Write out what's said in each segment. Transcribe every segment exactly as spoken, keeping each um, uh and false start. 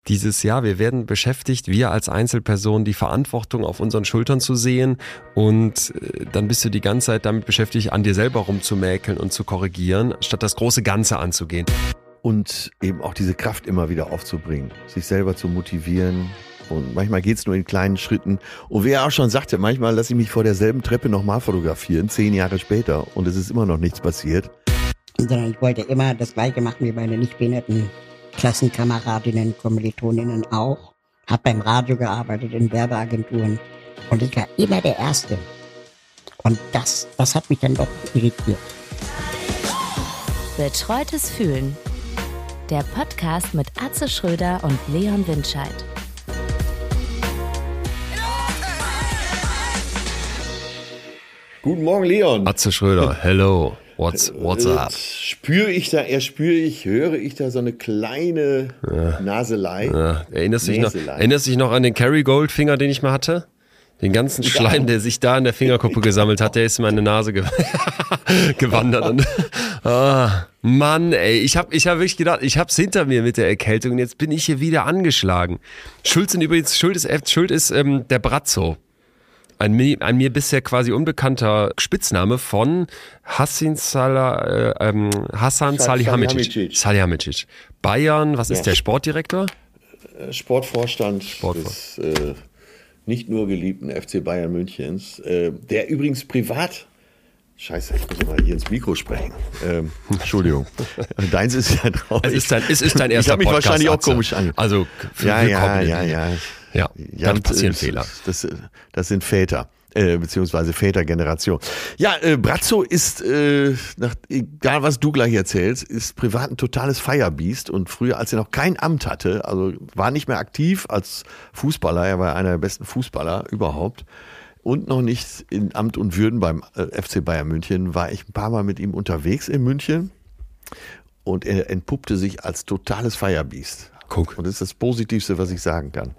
dieses Jahr, wir werden beschäftigt, wir als Einzelperson die Verantwortung auf unseren Schultern zu sehen und dann bist du die ganze Zeit damit beschäftigt, an dir selber rumzumäkeln und zu korrigieren, statt das große Ganze anzugehen. Und eben auch diese Kraft immer wieder aufzubringen, sich selber zu motivieren. Und manchmal geht's nur in kleinen Schritten. Und wie er auch schon sagte, manchmal lasse ich mich vor derselben Treppe nochmal fotografieren, zehn Jahre später, und es ist immer noch nichts passiert. Sondern ich wollte immer das Gleiche machen wie meine nicht behinderten Klassenkameradinnen, Kommilitoninnen auch. Hab beim Radio gearbeitet, in Werbeagenturen. Und ich war immer der Erste. Und das, das hat mich dann doch irritiert. Betreutes Fühlen. Der Podcast mit Atze Schröder und Leon Windscheid. Guten Morgen, Leon. Atze Schröder, hello, what's, what's up? Spüre ich da, er spüre ich, höre ich da so eine kleine ja. Naselei. Ja. Erinnerst du dich noch, erinnerst dich noch an den Kerry-Goldfinger, den ich mal hatte? Den ganzen Schleim, der sich da in der Fingerkuppe gesammelt hat, der ist in meine Nase ge- gewandert. Und, ah, Mann, ey, ich habe ich hab wirklich gedacht, ich hab's hinter mir mit der Erkältung und jetzt bin ich hier wieder angeschlagen. Schuld sind übrigens, Schuld ist, Schuld ist ähm, der Brazzo. Ein, ein mir bisher quasi unbekannter Spitzname von Hassan, Salah, äh, ähm, Hassan Salihamidzic. Salihamidzic. Bayern, was ist ja. der Sportdirektor? Sportvorstand des äh, nicht nur geliebten F C Bayern Münchens, äh, der übrigens privat, scheiße, ich muss mal hier ins Mikro sprechen. Ähm, Entschuldigung, deins ist ja drauf. Es ist dein, es ist dein erster Podcast. Ich habe mich Podcast, wahrscheinlich auch Atze. komisch an. Also, ja, ja, ja, ja. Ja, ja, dann passieren das, Fehler. Das, das sind Väter, äh, beziehungsweise Vätergeneration. Ja, äh, Brazzo ist, äh, nach, egal was du gleich erzählst, ist privat ein totales Firebeast und früher, als er noch kein Amt hatte, also war nicht mehr aktiv als Fußballer, er war einer der besten Fußballer überhaupt und noch nicht in Amt und Würden beim äh, F C Bayern München, war ich ein paar Mal mit ihm unterwegs in München und er entpuppte sich als totales Firebeast. Guck. Und das ist das Positivste, was ich sagen kann.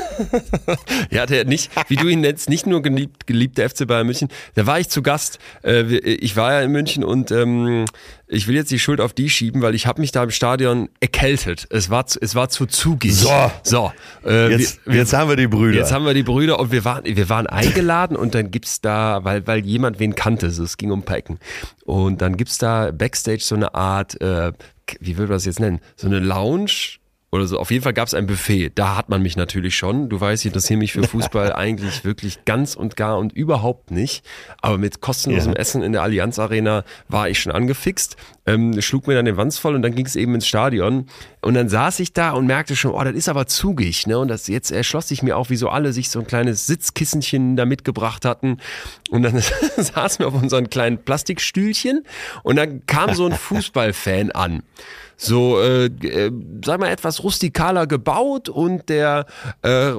Ja, der nicht, wie du ihn nennst, nicht nur geliebt, geliebt der F C Bayern München, da war ich zu Gast. Ich war ja in München und ähm, ich will jetzt die Schuld auf die schieben, weil ich habe mich da im Stadion erkältet. Es war, es war zu zugig. So, so äh, jetzt, wir, jetzt haben wir die Brüder. Jetzt haben wir die Brüder und wir waren, wir waren eingeladen und dann gibt's da, weil, weil jemand wen kannte, so, es ging um Packen. Und dann gibt's da Backstage so eine Art, äh, wie würde man das jetzt nennen, so eine Lounge, oder so. Auf jeden Fall gab es ein Buffet. Da hat man mich natürlich schon. Du weißt, ich interessiere mich für Fußball eigentlich wirklich ganz und gar und überhaupt nicht. Aber mit kostenlosem ja. Essen in der Allianz Arena war ich schon angefixt. Ähm, schlug mir dann den Wanz voll und dann ging es eben ins Stadion. Und dann saß ich da und merkte schon, oh, das ist aber zugig. Ne? Und das jetzt erschloss sich mir auch, wie so alle sich so ein kleines Sitzkissenchen da mitgebracht hatten. Und dann saßen wir auf unseren kleinen Plastikstühlchen und dann kam so ein Fußballfan an. So, äh, äh, sag mal, etwas rustikaler gebaut und der äh,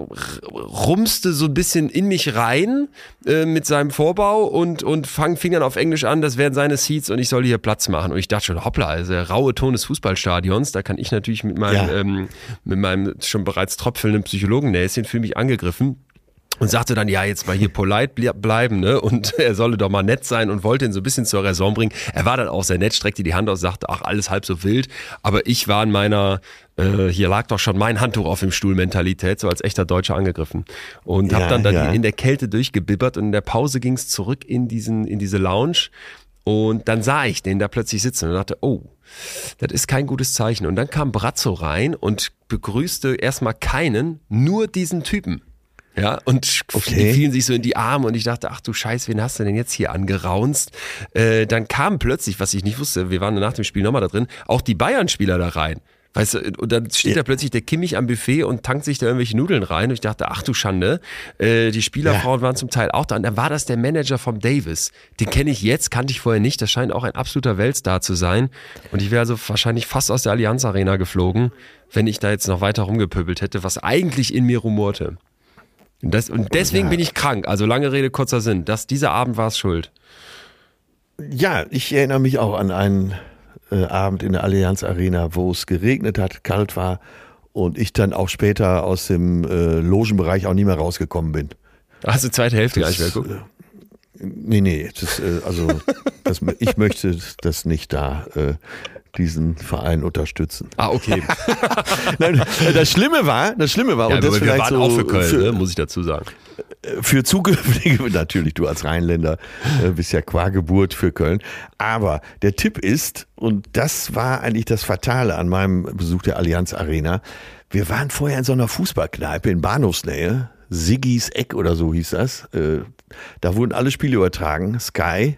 rumste so ein bisschen in mich rein äh, mit seinem Vorbau und, und fang, fing dann auf Englisch an, das wären seine Seats und ich soll hier Platz machen. Und ich dachte schon, hoppla, also der raue Ton des Fußballstadions, da kann ich natürlich mit meinem, ja. ähm, mit meinem schon bereits tropfelnden Psychologennäschen für mich angegriffen. Und sagte dann, ja, jetzt mal hier polite bleiben, ne? Und er solle doch mal nett sein und wollte ihn so ein bisschen zur Raison bringen. Er war dann auch sehr nett, streckte die Hand aus, sagte, ach, alles halb so wild. Aber ich war in meiner, äh, hier lag doch schon mein Handtuch auf dem Stuhl Mentalität, so als echter Deutscher angegriffen. Und ja, hab dann, dann ja. in der Kälte durchgebibbert und in der Pause ging's zurück in diesen, in diese Lounge. Und dann sah ich den da plötzlich sitzen und dachte, oh, das ist kein gutes Zeichen. Und dann kam Brazzo rein und begrüßte erstmal keinen, nur diesen Typen. Ja, und okay. die fielen sich so in die Arme und ich dachte, ach du Scheiß, wen hast du denn jetzt hier angeraunzt? Äh, dann kam plötzlich, was ich nicht wusste, wir waren nach dem Spiel nochmal da drin, auch die Bayern-Spieler da rein. Weißt du, und dann steht ja. da plötzlich der Kimmich am Buffet und tankt sich da irgendwelche Nudeln rein und ich dachte, ach du Schande, äh, die Spielerfrauen ja. waren zum Teil auch da und dann war das der Manager vom Davis. Den kenne ich jetzt, kannte ich vorher nicht, das scheint auch ein absoluter Weltstar zu sein und ich wäre also wahrscheinlich fast aus der Allianz Arena geflogen, wenn ich da jetzt noch weiter rumgepöbelt hätte, was eigentlich in mir rumorte. Und, das, und deswegen ja. bin ich krank, also lange Rede, kurzer Sinn, dass dieser Abend war es schuld. Ja, ich erinnere mich auch an einen äh, Abend in der Allianz Arena, wo es geregnet hat, kalt war und ich dann auch später aus dem äh, Logenbereich auch nie mehr rausgekommen bin. Hast du zweite Hälfte gar nicht mehr geguckt? Nee, nee, das, äh, also das, ich möchte das nicht da, äh, diesen Verein unterstützen. Ah, okay. Nein, das Schlimme war, das Schlimme war, Ja, und das aber wir vielleicht waren so auch für Köln, für, ne, muss ich dazu sagen. für zukünftige, natürlich du als Rheinländer äh, bist ja qua Geburt für Köln, aber der Tipp ist, und das war eigentlich das Fatale an meinem Besuch der Allianz Arena, wir waren vorher in so einer Fußballkneipe in Bahnhofsnähe, Siggis Eck oder so hieß das, äh, da wurden alle Spiele übertragen, Sky.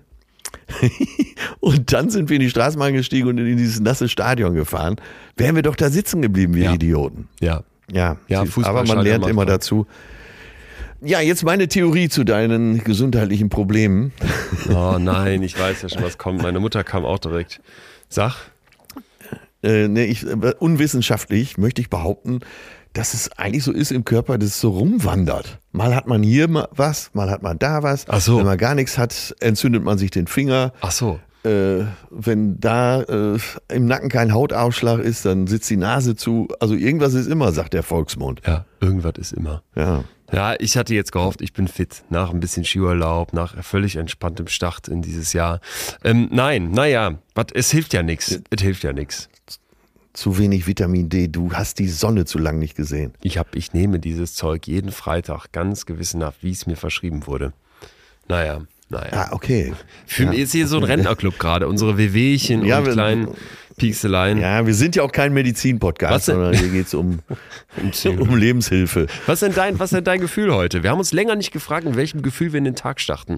Und dann sind wir in die Straßenbahn gestiegen und in dieses nasse Stadion gefahren. Wären wir doch da sitzen geblieben, wir Ja. Idioten. Ja. Ja, Ja, sie- aber man lernt immer dazu. Ja, jetzt meine Theorie zu deinen gesundheitlichen Problemen. Oh nein, ich weiß ja schon, was kommt. Meine Mutter kam auch direkt. Sag. Äh, nee, ich, äh, unwissenschaftlich möchte ich behaupten, dass es eigentlich so ist im Körper, dass es so rumwandert. Mal hat man hier mal was, mal hat man da was. Ach so. Wenn man gar nichts hat, entzündet man sich den Finger. Ach so. Äh, wenn da äh, im Nacken kein Hautausschlag ist, dann sitzt die Nase zu. Also irgendwas ist immer, sagt der Volksmund. Ja, irgendwas ist immer. Ja. Ja, ich hatte jetzt gehofft, ich bin fit. Nach ein bisschen Skiurlaub, nach völlig entspanntem Start in dieses Jahr. Ähm, nein, naja, es hilft ja nichts. Es hilft ja nichts. Zu wenig Vitamin D. Du hast die Sonne zu lang nicht gesehen. Ich, hab, ich nehme dieses Zeug jeden Freitag ganz gewissenhaft, wie es mir verschrieben wurde. Naja, naja. Ah, okay. Für mich ist hier so ein Rentnerclub gerade. Unsere Wehwehchen Ja, und wir- kleinen Piekseleien. Ja, wir sind ja auch kein Medizin-Podcast, Was denn? sondern hier geht's um, um Lebenshilfe. Was ist denn dein, was ist denn dein Gefühl heute? Wir haben uns länger nicht gefragt, in welchem Gefühl wir in den Tag starten.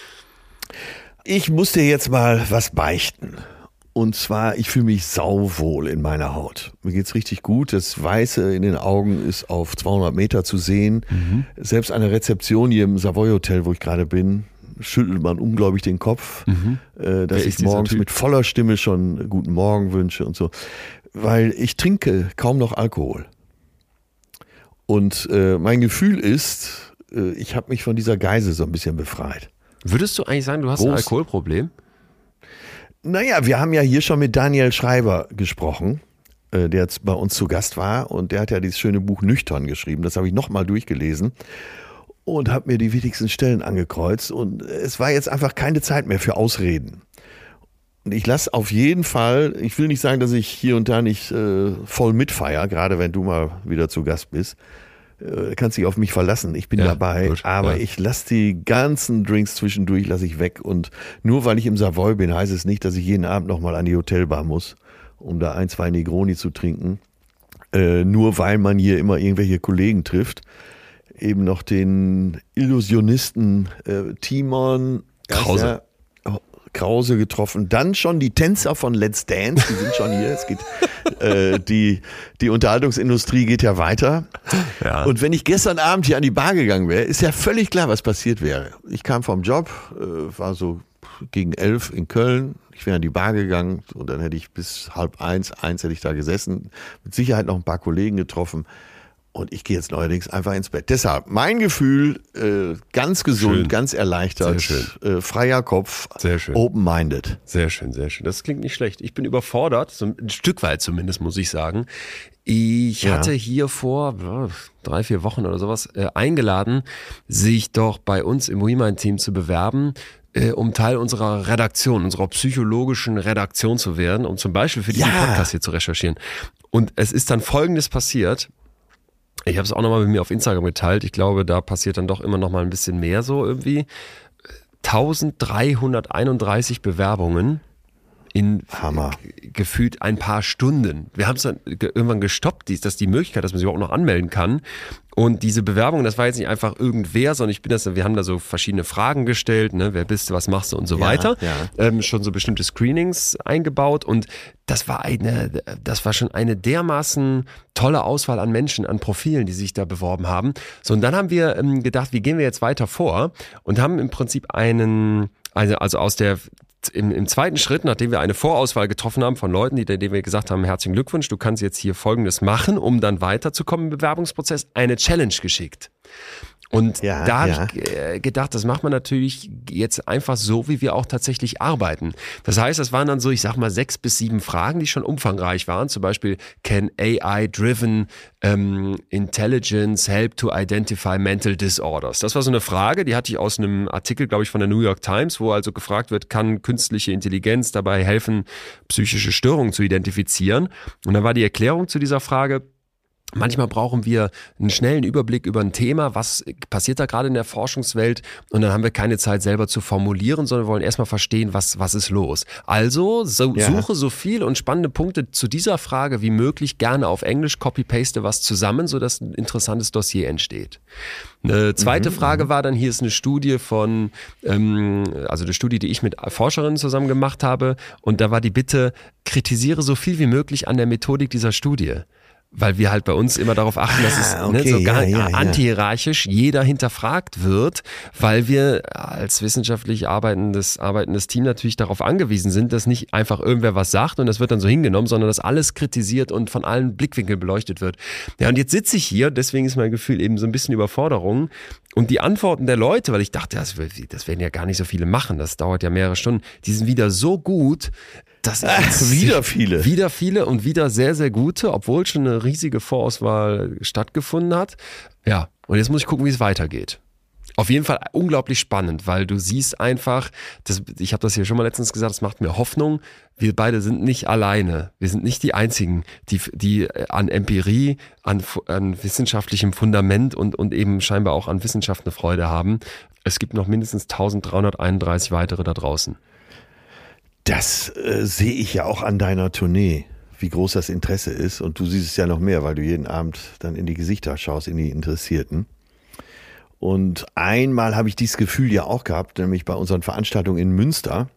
Ich muss dir jetzt mal was beichten. Und zwar, ich fühle mich sauwohl in meiner Haut. Mir geht's richtig gut. Das Weiße in den Augen ist auf zweihundert Meter zu sehen. Mhm. Selbst an der Rezeption hier im Savoy Hotel, wo ich gerade bin, schüttelt man unglaublich den Kopf, Mhm. äh, dass Wer ich ist dieser morgens Typ? mit voller Stimme schon guten Morgen wünsche und so. Weil ich trinke kaum noch Alkohol. Und äh, mein Gefühl ist, äh, ich habe mich von dieser Geise so ein bisschen befreit. Würdest du eigentlich sagen, du hast ein Groß. Alkoholproblem? Naja, wir haben ja hier schon mit Daniel Schreiber gesprochen, äh, der jetzt bei uns zu Gast war. Und der hat ja dieses schöne Buch Nüchtern geschrieben. Das habe ich nochmal durchgelesen und habe mir die wichtigsten Stellen angekreuzt. Und es war jetzt einfach keine Zeit mehr für Ausreden. Und ich lasse auf jeden Fall, ich will nicht sagen, dass ich hier und da nicht äh, voll mitfeier, gerade wenn du mal wieder zu Gast bist. Äh, kannst dich auf mich verlassen, ich bin Ja, dabei, gut, aber ja. ich lasse die ganzen Drinks zwischendurch, lasse ich weg. Und nur weil ich im Savoy bin, heißt es nicht, dass ich jeden Abend nochmal an die Hotelbar muss, um da ein, zwei Negroni zu trinken. Äh, nur weil man hier immer irgendwelche Kollegen trifft. Eben noch den Illusionisten äh, Timon Krause. Ja, Krause getroffen. Dann schon die Tänzer von Let's Dance, die sind schon hier. Es geht, äh, die, die Unterhaltungsindustrie geht ja weiter. Ja. Und wenn ich gestern Abend hier an die Bar gegangen wäre, ist ja völlig klar, was passiert wäre. Ich kam vom Job, äh, war so gegen elf in Köln. Ich wäre an die Bar gegangen und dann hätte ich bis halb eins, eins hätte ich da gesessen. Mit Sicherheit noch ein paar Kollegen getroffen. Und ich gehe jetzt neuerdings einfach ins Bett. Deshalb mein Gefühl, äh, ganz gesund, Schön. ganz erleichtert, Sehr äh, freier Kopf, Sehr schön. open-minded. Sehr schön, sehr schön. Das klingt nicht schlecht. Ich bin überfordert, so ein Stück weit zumindest, muss ich sagen. Ich Ja. hatte hier vor ja, drei, vier Wochen oder sowas äh, eingeladen, sich doch bei uns im WeMind-Team zu bewerben, äh, um Teil unserer Redaktion, unserer psychologischen Redaktion zu werden, um zum Beispiel für diesen Ja. Podcast hier zu recherchieren. Und es ist dann Folgendes passiert. Ich habe es auch nochmal mit mir auf Instagram geteilt. Ich glaube, da passiert dann doch immer noch mal ein bisschen mehr so irgendwie. eintausenddreihunderteinunddreißig Bewerbungen in Hammer. g- gefühlt ein paar Stunden. Wir haben es dann ge- irgendwann gestoppt, dies, dass die Möglichkeit, dass man sich überhaupt noch anmelden kann. Und diese Bewerbung, das war jetzt nicht einfach irgendwer, sondern ich bin das, wir haben da so verschiedene Fragen gestellt, ne, wer bist du, was machst du und so Ja, weiter. ja. Ähm, schon so bestimmte Screenings eingebaut und das war eine, das war schon eine dermaßen tolle Auswahl an Menschen, an Profilen, die sich da beworben haben. So, und dann haben wir ähm, gedacht, wie gehen wir jetzt weiter vor und haben im Prinzip einen, also, also aus der Im, Im zweiten Schritt, nachdem wir eine Vorauswahl getroffen haben von Leuten, die, denen wir gesagt haben, herzlichen Glückwunsch, du kannst jetzt hier Folgendes machen, um dann weiterzukommen im Bewerbungsprozess, eine Challenge geschickt. Und Ja, da habe ja. ich äh, gedacht, das macht man natürlich jetzt einfach so, wie wir auch tatsächlich arbeiten. Das heißt, das waren dann so, ich sag mal, sechs bis sieben Fragen, die schon umfangreich waren. Zum Beispiel, can A I-driven ähm, intelligence help to identify mental disorders? Das war so eine Frage, die hatte ich aus einem Artikel, glaube ich, von der New York Times, wo also gefragt wird, kann künstliche Intelligenz dabei helfen, psychische Störungen zu identifizieren? Und dann war die Erklärung zu dieser Frage: Manchmal brauchen wir einen schnellen Überblick über ein Thema, was passiert da gerade in der Forschungswelt, und dann haben wir keine Zeit selber zu formulieren, sondern wollen erstmal verstehen, was, was ist los. Also so, Ja. suche so viel und spannende Punkte zu dieser Frage wie möglich, gerne auf Englisch, copy-paste was zusammen, sodass ein interessantes Dossier entsteht. Eine zweite Frage war dann, hier ist eine Studie von, ähm, also eine Studie, die ich mit Forscherinnen zusammen gemacht habe, und da war die Bitte, kritisiere so viel wie möglich an der Methodik dieser Studie. Weil wir halt bei uns immer darauf achten, dass es Ah, ne, okay, so gar ja, ja, ja. antihierarchisch jeder hinterfragt wird, weil wir als wissenschaftlich arbeitendes, arbeitendes Team natürlich darauf angewiesen sind, dass nicht einfach irgendwer was sagt und das wird dann so hingenommen, sondern dass alles kritisiert und von allen Blickwinkeln beleuchtet wird. Ja, und jetzt sitze ich hier, deswegen ist mein Gefühl eben so ein bisschen Überforderung, und die Antworten der Leute, weil ich dachte, das, das werden ja gar nicht so viele machen, das dauert ja mehrere Stunden, die sind wieder so gut, dass ich jetzt Wieder viele. Wieder viele und wieder sehr, sehr gute, obwohl schon eine riesige Vorauswahl stattgefunden hat. Ja, und jetzt muss ich gucken, wie es weitergeht. Auf jeden Fall unglaublich spannend, weil du siehst einfach, das, ich habe das hier schon mal letztens gesagt, das macht mir Hoffnung, wir beide sind nicht alleine. Wir sind nicht die Einzigen, die, die an Empirie, an, an wissenschaftlichem Fundament und, und eben scheinbar auch an Wissenschaft eine Freude haben. Es gibt noch mindestens eintausenddreihunderteinunddreißig weitere da draußen. Das äh, sehe ich ja auch an deiner Tournee, wie groß das Interesse ist. Und du siehst es ja noch mehr, weil du jeden Abend dann in die Gesichter schaust, in die Interessierten. Und einmal habe ich dieses Gefühl ja auch gehabt, nämlich bei unseren Veranstaltungen in Münster,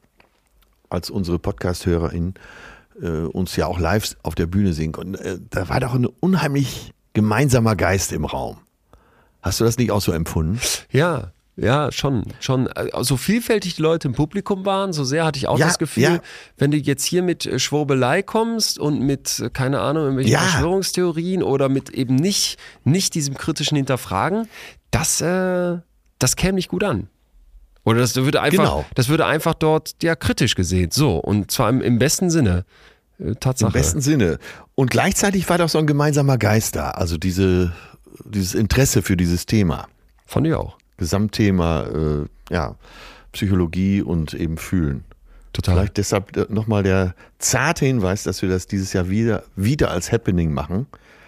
als unsere Podcast-HörerInnen äh, uns ja auch live auf der Bühne singen konnten. Äh, da war doch ein unheimlich gemeinsamer Geist im Raum. Hast du das nicht auch so empfunden? Ja. Ja, schon, schon. So vielfältig die Leute im Publikum waren, so sehr hatte ich auch Ja, das Gefühl, ja. wenn du jetzt hier mit Schwurbelei kommst und mit, keine Ahnung, irgendwelchen Ja. Verschwörungstheorien oder mit eben nicht, nicht diesem kritischen Hinterfragen, das, äh, das käme nicht gut an. Oder das würde einfach, Genau. das würde einfach dort ja kritisch gesehen. So, und zwar im, im besten Sinne. Äh, Tatsache. Im besten Sinne. Und gleichzeitig war doch so ein gemeinsamer Geist da, also diese, dieses Interesse für dieses Thema. Fand ich auch. Gesamtthema, äh, ja, Psychologie und eben Fühlen. Total. Vielleicht deshalb nochmal der zarte Hinweis, dass wir das dieses Jahr wieder, wieder als Happening machen.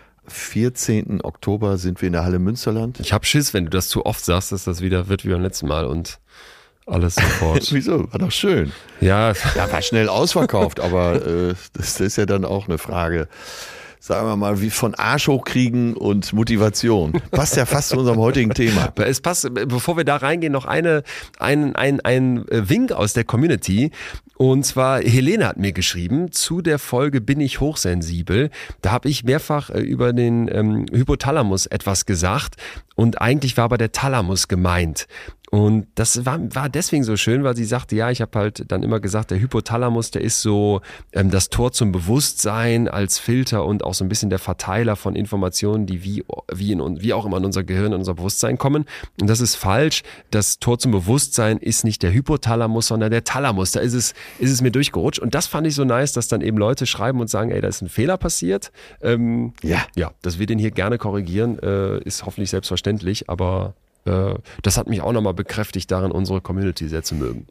vierzehnten Oktober sind wir in der Halle Münsterland. Ich hab Schiss, wenn du das zu oft sagst, dass das wieder wird wie beim letzten Mal und alles sofort. Wieso? War doch schön. Ja, Ja, war schnell ausverkauft, aber äh, das ist ja dann auch eine Frage, sagen wir mal, wie von Arsch hochkriegen und Motivation. Passt ja fast zu unserem heutigen Thema. es passt, bevor wir da reingehen, noch eine, ein, ein, ein Wink aus der Community. Und zwar, Helene hat mir geschrieben, zu der Folge Bin ich hochsensibel. Da habe ich mehrfach äh, über den ähm, Hypothalamus etwas gesagt und eigentlich war aber der Thalamus gemeint. Und das war, war deswegen so schön, weil sie sagte, ja, ich habe halt dann immer gesagt, der Hypothalamus, der ist so ähm, das Tor zum Bewusstsein als Filter und auch so ein bisschen der Verteiler von Informationen, die wie, wie, in, wie auch immer in unser Gehirn, in unser Bewusstsein kommen. Und das ist falsch. Das Tor zum Bewusstsein ist nicht der Hypothalamus, sondern der Thalamus. Da ist es, ist es mir durchgerutscht. Und das fand ich so nice, dass dann eben Leute schreiben und sagen, ey, da ist ein Fehler passiert. Ähm, Ja. Ja, dass wir den hier gerne korrigieren, äh, ist hoffentlich selbstverständlich, aber äh, das hat mich auch nochmal bekräftigt darin, unsere Community sehr zu mögen.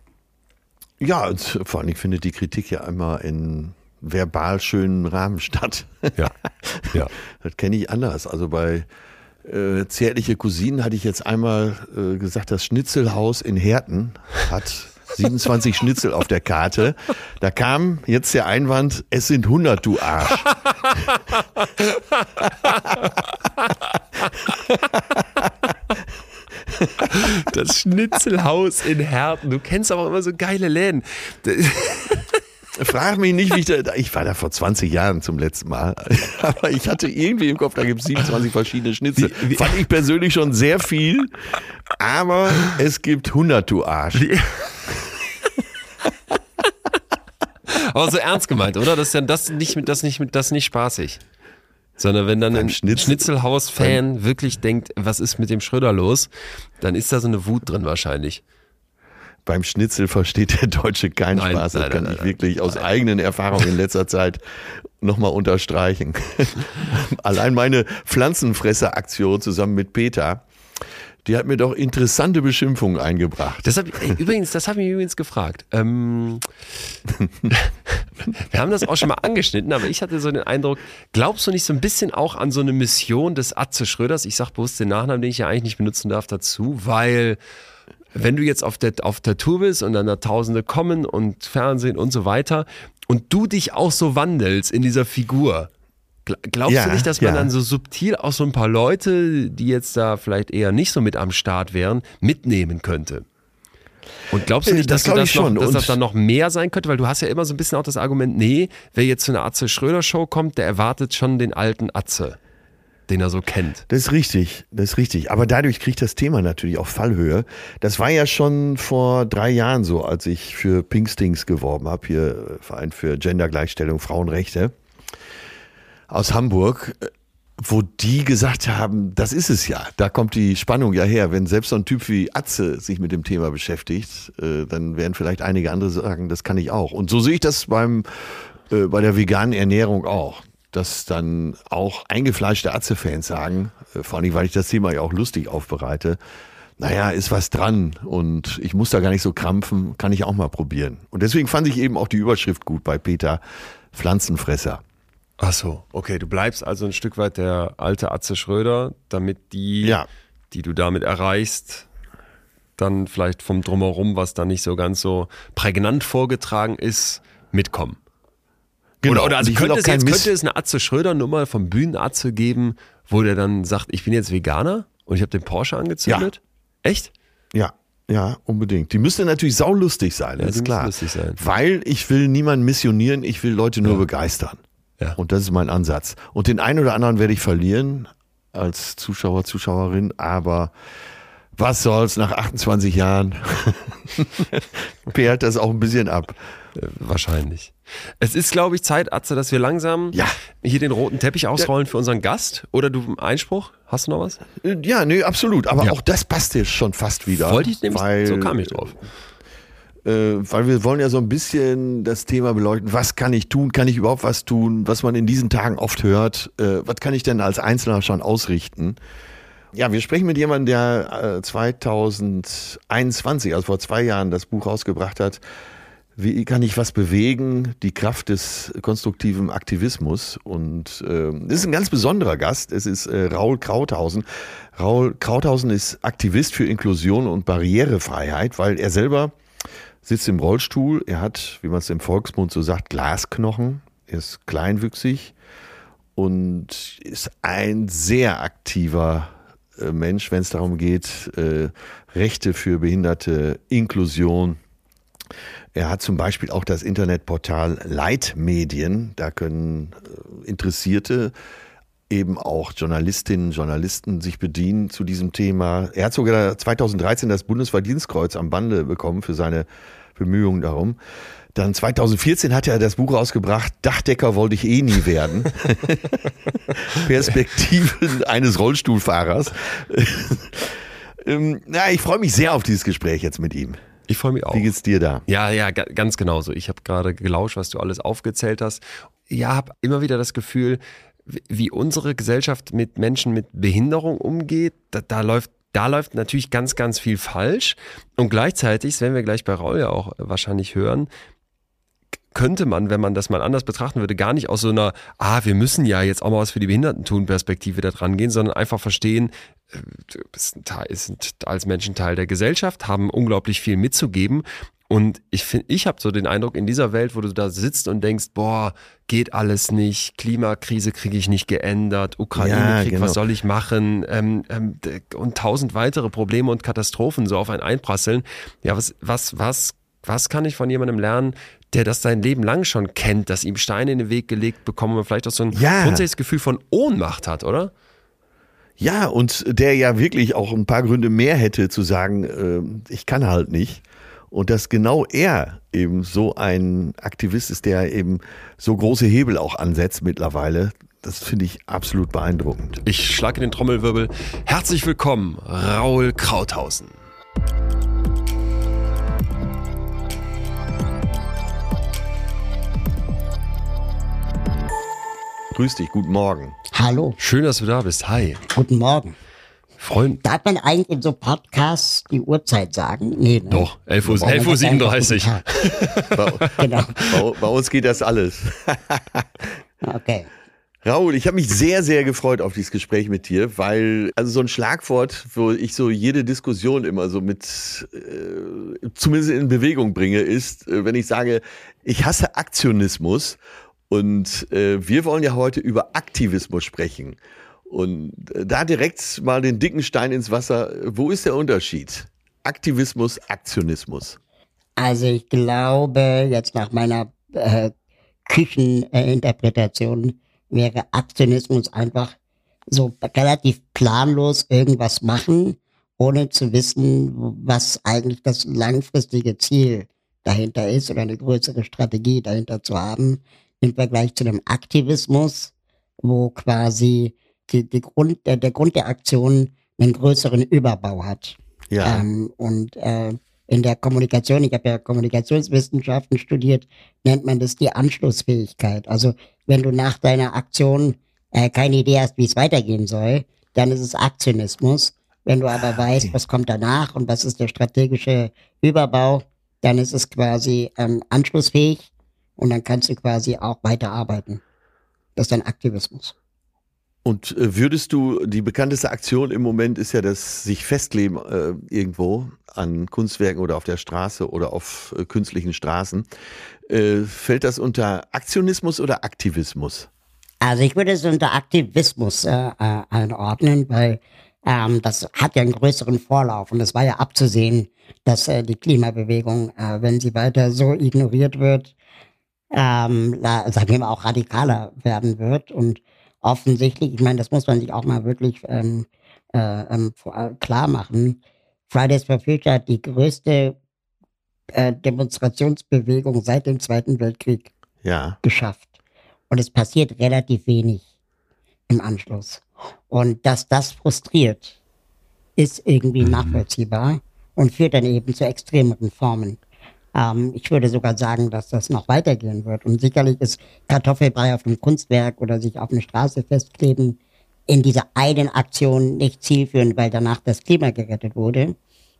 Ja, und vor allem findet die Kritik ja immer in verbal schönen Rahmen statt. Ja, ja. Das kenne ich anders. Also bei äh, Zärtliche Cousinen hatte ich jetzt einmal äh, gesagt, das Schnitzelhaus in Herten hat siebenundzwanzig Schnitzel auf der Karte. Da kam jetzt der Einwand, es sind hundert, du Arsch. Das Schnitzelhaus in Herten. Du kennst aber immer so geile Läden. Frag mich nicht, wie ich da, ich war da vor zwanzig Jahren zum letzten Mal, aber ich hatte irgendwie im Kopf, da gibt es siebenundzwanzig verschiedene Schnitzel. Wie- wie- Fand ich persönlich schon sehr viel, aber es gibt hundert, du Arsch. Aber so ernst gemeint, oder? Das ist ja das nicht, das nicht, das nicht spaßig. Sondern wenn dann Beim ein Schnitzel- Schnitzelhaus-Fan wirklich denkt, was ist mit dem Schröder los, dann ist da so eine Wut drin wahrscheinlich. Beim Schnitzel versteht der Deutsche keinen Nein, Spaß. Das nein, kann nein, ich nein, wirklich nein. aus eigenen Erfahrungen in letzter Zeit nochmal unterstreichen. Allein meine Pflanzenfresser-Aktion zusammen mit Peter, die hat mir doch interessante Beschimpfungen eingebracht. Das hab, ey, übrigens, das habe ich mich übrigens gefragt. Ähm, wir haben das auch schon mal angeschnitten, aber ich hatte so den Eindruck, glaubst du nicht so ein bisschen auch an so eine Mission des Atze Schröders? Ich sage bewusst den Nachnamen, den ich ja eigentlich nicht benutzen darf, dazu, weil wenn du jetzt auf der, auf der Tour bist und dann da Tausende kommen und Fernsehen und so weiter und du dich auch so wandelst in dieser Figur, glaubst Ja, du nicht, dass man ja. dann so subtil auch so ein paar Leute, die jetzt da vielleicht eher nicht so mit am Start wären, mitnehmen könnte? Und glaubst du Äh, nicht, dass, das du glaub das, ich noch, schon. dass Und- das dann noch mehr sein könnte? Weil du hast ja immer so ein bisschen auch das Argument, nee, wer jetzt zu einer Atze Schröder Show kommt, der erwartet schon den alten Atze, den er so kennt. Das ist richtig, das ist richtig. Aber dadurch kriegt das Thema natürlich auch Fallhöhe. Das war ja schon vor drei Jahren so, als ich für Pinkstings geworben habe, hier Verein für Gendergleichstellung, Frauenrechte aus Hamburg, wo die gesagt haben, das ist es ja. Da kommt die Spannung ja her. Wenn selbst so ein Typ wie Atze sich mit dem Thema beschäftigt, äh, dann werden vielleicht einige andere sagen, das kann ich auch. Und so sehe ich das beim, äh, bei der veganen Ernährung auch. Dass dann auch eingefleischte Atze-Fans sagen, äh, vor allem, weil ich das Thema ja auch lustig aufbereite, naja, ist was dran und ich muss da gar nicht so krampfen, kann ich auch mal probieren. Und deswegen fand ich eben auch die Überschrift gut bei Peter, Pflanzenfresser. Ach so, okay, du bleibst also ein Stück weit der alte Atze Schröder, damit die, Ja. die du damit erreichst, dann vielleicht vom Drumherum, was da nicht so ganz so prägnant vorgetragen ist, mitkommen. Oder, oder also Und ich will könnte auch es, keinen jetzt, Miss- könnte es eine Atze Schröder Nummer vom Bühnenatze geben, wo der dann sagt, ich bin jetzt Veganer und ich habe den Porsche angezündet? Echt? Ja, ja, unbedingt. Die müsste natürlich saulustig sein, Ja, ist die klar. müsste lustig sein. Weil ich will niemanden missionieren, ich will Leute nur begeistern. Ja. Und das ist mein Ansatz. Und den einen oder anderen werde ich verlieren als Zuschauer, Zuschauerin, aber was soll's, nach achtundzwanzig Jahren perlt das auch ein bisschen ab. Äh, wahrscheinlich. Es ist, glaube ich, Zeit, Atze, dass wir langsam Ja. hier den roten Teppich ausrollen für unseren Gast. Oder du Einspruch? Hast du noch was? Äh, Ja, nee, absolut. Aber Ja. auch das passt jetzt schon fast wieder. Wollte ich nämlich, weil, so kam ich drauf. Äh, weil wir wollen ja so ein bisschen das Thema beleuchten, was kann ich tun, kann ich überhaupt was tun, was man in diesen Tagen oft hört, äh, was kann ich denn als Einzelner schon ausrichten? Ja, wir sprechen mit jemandem, der äh, zweitausendeinundzwanzig, also vor zwei Jahren, das Buch rausgebracht hat, wie kann ich was bewegen, die Kraft des konstruktiven Aktivismus. Und äh, das ist ein ganz besonderer Gast, es ist äh, Raul Krauthausen. Raul Krauthausen ist Aktivist für Inklusion und Barrierefreiheit, weil er selber sitzt im Rollstuhl, er hat, wie man es im Volksmund so sagt, Glasknochen, er ist kleinwüchsig und ist ein sehr aktiver äh, Mensch, wenn es darum geht, äh, Rechte für Behinderte, Inklusion. Er hat zum Beispiel auch das Internetportal Leitmedien, da können äh, Interessierte, eben auch Journalistinnen, Journalisten sich bedienen zu diesem Thema. Er hat sogar zweitausenddreizehn das Bundesverdienstkreuz am Bande bekommen für seine Bemühungen darum. Dann zweitausendvierzehn hat er das Buch rausgebracht, Dachdecker wollte ich eh nie werden. Perspektiven eines Rollstuhlfahrers. ähm, na, ich freue mich sehr auf dieses Gespräch jetzt mit ihm. Ich freue mich auch. Wie geht's dir da? Ja, ja, ga- ganz genauso. Ich habe gerade gelauscht, was du alles aufgezählt hast. Ja, habe immer wieder das Gefühl, wie- wie unsere Gesellschaft mit Menschen mit Behinderung umgeht, da, da läuft da läuft natürlich ganz, ganz viel falsch. Und gleichzeitig, das werden wir gleich bei Raul ja auch wahrscheinlich hören, könnte man, wenn man das mal anders betrachten würde, gar nicht aus so einer, ah, wir müssen ja jetzt auch mal was für die Behinderten tun, Perspektive da dran gehen, sondern einfach verstehen, äh, du bist ein Teil, sind als Menschen Teil der Gesellschaft, haben unglaublich viel mitzugeben. Und ich finde, ich habe so den Eindruck, in dieser Welt, wo du da sitzt und denkst, boah, geht alles nicht, Klimakrise kriege ich nicht geändert, Ukraine-Krieg, Ja, genau. was soll ich machen? Ähm, ähm, und tausend weitere Probleme und Katastrophen so auf einen einprasseln. Ja, was, was, was, was kann ich von jemandem lernen, der das sein Leben lang schon kennt, dass ihm Steine in den Weg gelegt bekommen und vielleicht auch so ein Ja. grundsätzliches Gefühl von Ohnmacht hat, oder? Ja, und der ja wirklich auch ein paar Gründe mehr hätte zu sagen, äh, ich kann halt nicht. Und dass genau er eben so ein Aktivist ist, der eben so große Hebel auch ansetzt mittlerweile, Das finde ich absolut beeindruckend. Ich schlage den Trommelwirbel. Herzlich willkommen, Raul Krauthausen. Grüß dich, guten Morgen. Hallo, Schön, dass du da bist. Hi. guten Morgen. Freund. Darf man eigentlich in so Podcasts die Uhrzeit sagen? Nee, ne? Doch, elf Uhr Warum das siebenunddreißig. einfach Bei, guten Tag? Genau. bei, bei uns geht das alles. Okay. Raul, ich habe mich sehr, sehr gefreut auf dieses Gespräch mit dir, weil also so ein Schlagwort, wo ich so jede Diskussion immer so mit äh, zumindest in Bewegung bringe, ist, äh, wenn ich sage, ich hasse Aktionismus. Und äh, wir wollen ja heute über Aktivismus sprechen. Und äh, da direkt mal den dicken Stein ins Wasser. Wo ist der Unterschied? Aktivismus, Aktionismus. Also ich glaube, jetzt nach meiner äh, Kücheninterpretation wäre Aktionismus einfach so relativ planlos irgendwas machen, ohne zu wissen, was eigentlich das langfristige Ziel dahinter ist oder eine größere Strategie dahinter zu haben. Im Vergleich zu dem Aktivismus, wo quasi die, die Grund, der, der Grund der Aktion einen größeren Überbau hat. Ja. Ähm, und äh, in der Kommunikation, ich habe ja Kommunikationswissenschaften studiert, nennt man das die Anschlussfähigkeit. Also wenn du nach deiner Aktion äh, keine Idee hast, wie es weitergehen soll, dann ist es Aktionismus. Wenn du aber weißt, was kommt danach und was ist der strategische Überbau, dann ist es quasi ähm, anschlussfähig. Und dann kannst du quasi auch weiterarbeiten. Das ist dann Aktivismus. Und äh, würdest du, die bekannteste Aktion im Moment ist ja das sich festkleben äh, irgendwo an Kunstwerken oder auf der Straße oder auf äh, künstlichen Straßen. Äh, fällt das unter Aktionismus oder Aktivismus? Also ich würde es unter Aktivismus äh, äh, einordnen, weil ähm, das hat ja einen größeren Vorlauf. Und es war ja abzusehen, dass äh, die Klimabewegung, äh, wenn sie weiter so ignoriert wird, ähm, sagen wir mal auch radikaler werden wird und offensichtlich, ich meine, das muss man sich auch mal wirklich ähm, äh, ähm, klar machen, Fridays for Future hat die größte äh, Demonstrationsbewegung seit dem Zweiten Weltkrieg ja. geschafft und es passiert relativ wenig im Anschluss und dass das frustriert, ist irgendwie mhm. nachvollziehbar und führt dann eben zu extremeren Formen. Ähm, ich würde sogar sagen, dass das noch weitergehen wird. Und sicherlich ist Kartoffelbrei auf einem Kunstwerk oder sich auf eine Straße festkleben in dieser einen Aktion nicht zielführend, weil danach das Klima gerettet wurde.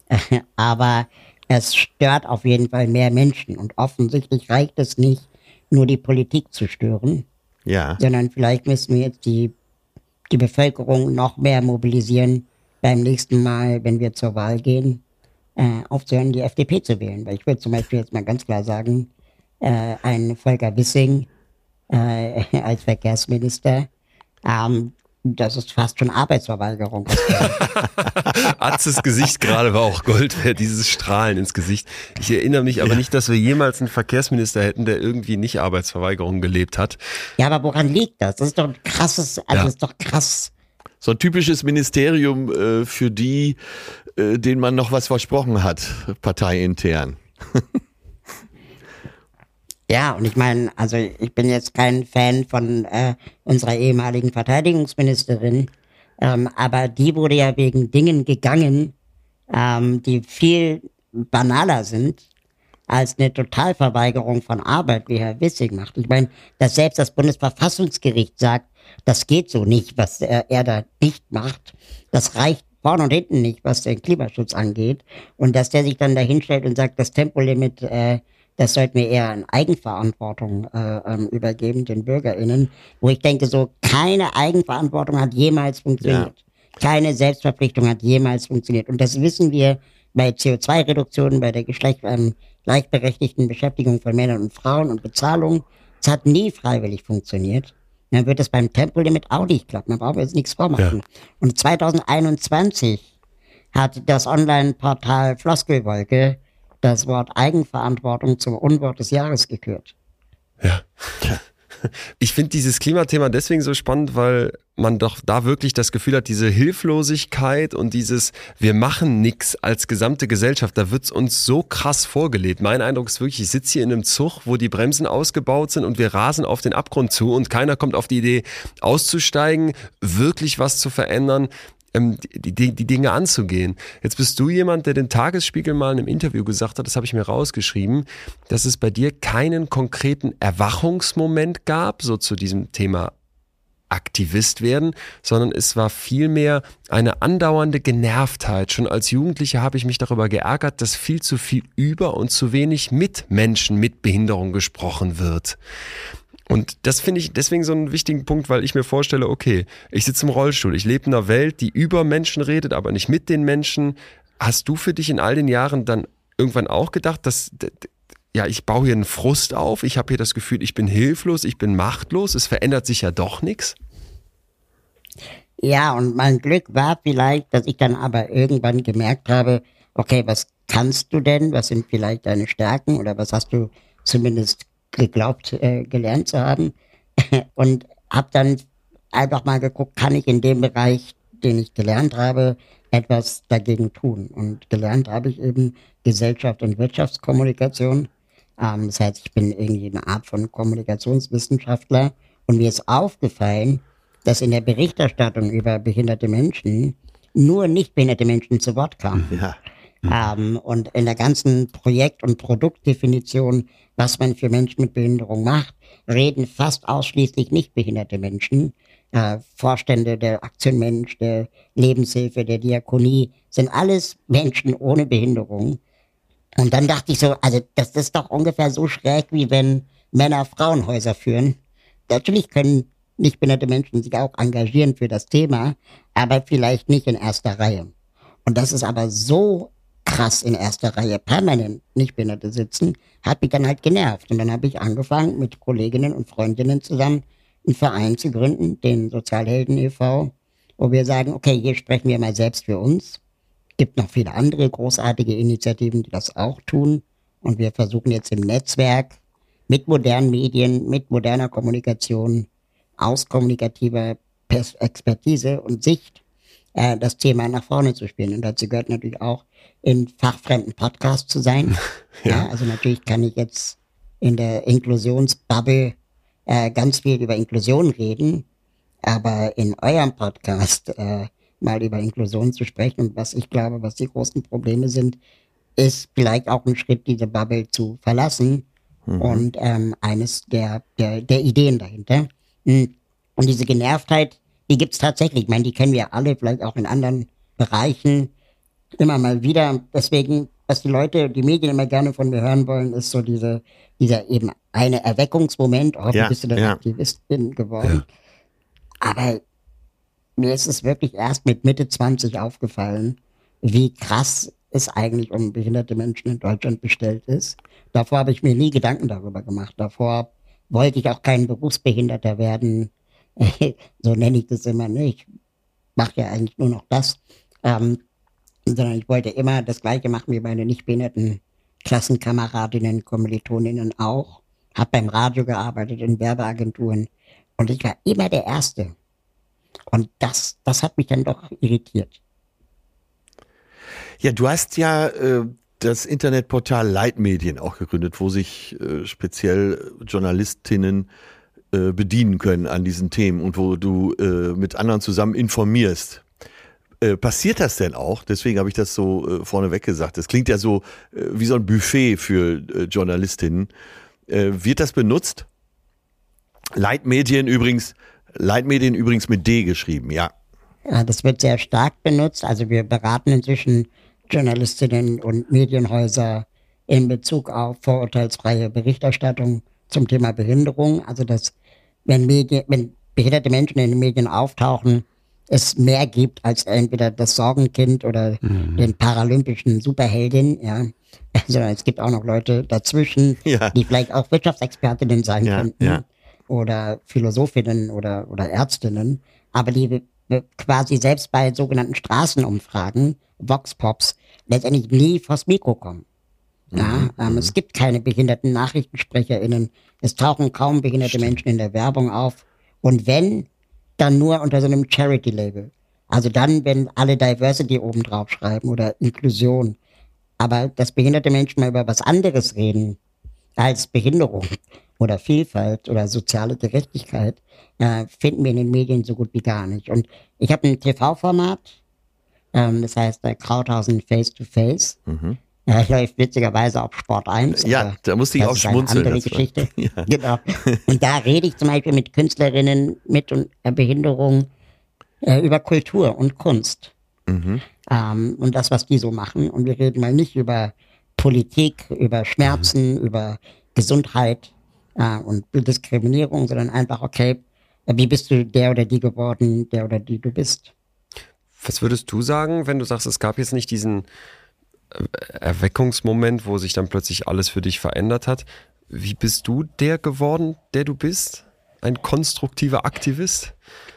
Aber es stört auf jeden Fall mehr Menschen. Und offensichtlich reicht es nicht, nur die Politik zu stören, Ja. sondern vielleicht müssen wir jetzt die, die Bevölkerung noch mehr mobilisieren beim nächsten Mal, wenn wir zur Wahl gehen. Äh, aufzuhören, die F D P zu wählen. Weil ich würde zum Beispiel jetzt mal ganz klar sagen, äh, ein Volker Wissing äh, als Verkehrsminister, ähm, das ist fast schon Arbeitsverweigerung. Atzes Gesicht gerade war auch Gold wert, dieses Strahlen ins Gesicht. Ich erinnere mich aber ja. nicht, dass wir jemals einen Verkehrsminister hätten, der irgendwie nicht Arbeitsverweigerung gelebt hat. Ja, aber woran liegt das? Das ist doch ein krasses, also Ja. das ist doch krass. So ein typisches Ministerium äh, für die, äh, denen man noch was versprochen hat, parteiintern. Ja, und ich meine, also ich bin jetzt kein Fan von äh, unserer ehemaligen Verteidigungsministerin, ähm, aber die wurde ja wegen Dingen gegangen, ähm, die viel banaler sind als eine Totalverweigerung von Arbeit, wie Herr Wissing macht. Ich meine, dass selbst das Bundesverfassungsgericht sagt, das geht so nicht, was er, er da nicht macht. Das reicht vorne und hinten nicht, was den Klimaschutz angeht. Und dass der sich dann da hinstellt und sagt, das Tempolimit, äh, das sollten wir eher in Eigenverantwortung äh, ähm, übergeben, den BürgerInnen. Wo ich denke, so keine Eigenverantwortung hat jemals funktioniert. Ja. Keine Selbstverpflichtung hat jemals funktioniert. Und das wissen wir bei C O zwei Reduktionen, bei der Geschlecht, ähm, gleichberechtigten Beschäftigung von Männern und Frauen und Bezahlung. Es hat nie freiwillig funktioniert. Dann wird es beim Tempolimit auch nicht klappen. Da brauchen wir jetzt nichts vormachen. Ja. Und zwanzig einundzwanzig hat das Online-Portal Floskelwolke das Wort Eigenverantwortung zum Unwort des Jahres gekürt. Ja. Ich finde dieses Klimathema deswegen so spannend, weil man doch da wirklich das Gefühl hat, diese Hilflosigkeit und dieses wir machen nix als gesamte Gesellschaft, da wird's uns so krass vorgelebt. Mein Eindruck ist wirklich, ich sitze hier in einem Zug, wo die Bremsen ausgebaut sind und wir rasen auf den Abgrund zu und keiner kommt auf die Idee auszusteigen, wirklich was zu verändern, Die, die, die Dinge anzugehen. Jetzt bist du jemand, der den Tagesspiegel mal in einem Interview gesagt hat, das habe ich mir rausgeschrieben, dass es bei dir keinen konkreten Erwachungsmoment gab, so zu diesem Thema Aktivist werden, sondern es war vielmehr eine andauernde Genervtheit. Schon als Jugendlicher habe ich mich darüber geärgert, dass viel zu viel über und zu wenig mit Menschen mit Behinderung gesprochen wird. Und das finde ich deswegen so einen wichtigen Punkt, weil ich mir vorstelle, okay, ich sitze im Rollstuhl, ich lebe in einer Welt, die über Menschen redet, aber nicht mit den Menschen. Hast du für dich in all den Jahren dann irgendwann auch gedacht, dass, ja, ich baue hier einen Frust auf, ich habe hier das Gefühl, ich bin hilflos, ich bin machtlos, es verändert sich ja doch nichts? Ja, und mein Glück war vielleicht, dass ich dann aber irgendwann gemerkt habe, okay, was kannst du denn, was sind vielleicht deine Stärken oder was hast du zumindest geglaubt, äh, gelernt zu haben und habe dann einfach mal geguckt, kann ich in dem Bereich, den ich gelernt habe, etwas dagegen tun. Und gelernt habe ich eben Gesellschaft- und Wirtschaftskommunikation. Ähm, das heißt, ich bin irgendwie eine Art von Kommunikationswissenschaftler und mir ist aufgefallen, dass in der Berichterstattung über behinderte Menschen nur nicht behinderte Menschen zu Wort kamen. Ja. Ähm, und in der ganzen Projekt- und Produktdefinition, was man für Menschen mit Behinderung macht, reden fast ausschließlich nicht behinderte Menschen. Äh, Vorstände der Aktion Mensch, der Lebenshilfe, der Diakonie, sind alles Menschen ohne Behinderung. Und dann dachte ich so, also das ist doch ungefähr so schräg, wie wenn Männer Frauenhäuser führen. Natürlich können nicht behinderte Menschen sich auch engagieren für das Thema, aber vielleicht nicht in erster Reihe. Und das ist aber so krass in erster Reihe permanent Nichtbehinderte sitzen, hat mich dann halt genervt. Und dann habe ich angefangen, mit Kolleginnen und Freundinnen zusammen einen Verein zu gründen, den Sozialhelden e V, wo wir sagen, okay, hier sprechen wir mal selbst für uns. Es gibt noch viele andere großartige Initiativen, die das auch tun. Und wir versuchen jetzt im Netzwerk mit modernen Medien, mit moderner Kommunikation, aus kommunikativer Pers- Expertise und Sicht äh, das Thema nach vorne zu spielen. Und dazu gehört natürlich auch, in fachfremden Podcasts zu sein. Ja. Ja, also natürlich kann ich jetzt in der Inklusionsbubble äh, ganz viel über Inklusion reden, aber in eurem Podcast äh, mal über Inklusion zu sprechen und was ich glaube, was die großen Probleme sind, ist vielleicht auch ein Schritt, diese Bubble zu verlassen mhm. und ähm, eines der, der, der Ideen dahinter. Und diese Genervtheit, die gibt's tatsächlich. Ich meine, die kennen wir alle, vielleicht auch in anderen Bereichen. Immer mal wieder. Deswegen, was die Leute, die Medien immer gerne von mir hören wollen, ist so diese, dieser eben eine Erweckungsmoment. Oh, ja, wie bist du denn ja. Aktivistin geworden? Ja. Aber mir ist es wirklich erst mit Mitte zwanzig aufgefallen, wie krass es eigentlich um behinderte Menschen in Deutschland bestellt ist. Davor habe ich mir nie Gedanken darüber gemacht. Davor wollte ich auch kein Berufsbehinderter werden. So nenne ich das immer nicht. Ich mache ja eigentlich nur noch das. Ähm, sondern ich wollte immer das Gleiche machen wie meine nicht behinderten Klassenkameradinnen, Kommilitoninnen auch. Hab beim Radio gearbeitet, in Werbeagenturen. Und ich war immer der Erste. Und das, das hat mich dann doch irritiert. Ja, du hast ja äh, das Internetportal Leitmedien auch gegründet, wo sich äh, speziell Journalistinnen äh, bedienen können an diesen Themen und wo du äh, mit anderen zusammen informierst. Äh, passiert das denn auch? Deswegen habe ich das so äh, vorneweg gesagt. Das klingt ja so äh, wie so ein Buffet für äh, Journalistinnen. Äh, wird das benutzt? Leitmedien übrigens, Leitmedien übrigens mit D geschrieben, ja. Ja, das wird sehr stark benutzt. Also wir beraten inzwischen Journalistinnen und Medienhäuser in Bezug auf vorurteilsfreie Berichterstattung zum Thema Behinderung. Also dass, wenn, Medien, wenn behinderte Menschen in den Medien auftauchen, es mehr gibt als entweder das Sorgenkind oder mhm. den paralympischen Superheldin, ja. Sondern es gibt auch noch Leute dazwischen, ja. die vielleicht auch Wirtschaftsexpertinnen sein ja, könnten ja. oder Philosophinnen oder, oder Ärztinnen, aber die quasi selbst bei sogenannten Straßenumfragen, Vox Pops, letztendlich nie vors Mikro kommen. Ja, ähm, es gibt keine behinderten NachrichtensprecherInnen. Es tauchen kaum behinderte Menschen in der Werbung auf. Und wenn, dann nur unter so einem Charity-Label. Also dann, wenn alle Diversity oben drauf schreiben oder Inklusion. Aber dass behinderte Menschen mal über was anderes reden als Behinderung oder Vielfalt oder soziale Gerechtigkeit, äh, finden wir in den Medien so gut wie gar nicht. Und ich habe ein T V-Format, ähm, das heißt äh, Krauthausen Face to Face. Mhm. Ja, läuft witzigerweise auf Sport eins. Ja, da musste ich das auch ist eine schmunzeln. andere das war- Geschichte. Ja. Genau. Und da rede ich zum Beispiel mit Künstlerinnen mit und, äh, Behinderung äh, über Kultur und Kunst. Mhm. Ähm, und das, was die so machen. Und wir reden mal nicht über Politik, über Schmerzen, Mhm. über Gesundheit äh, und Diskriminierung, sondern einfach, okay, äh, wie bist du der oder die geworden, der oder die du bist? Was würdest du sagen, wenn du sagst, es gab jetzt nicht diesen äh, Erweckungsmoment, wo sich dann plötzlich alles für dich verändert hat? Wie bist du der geworden, der du bist? Ein konstruktiver Aktivist?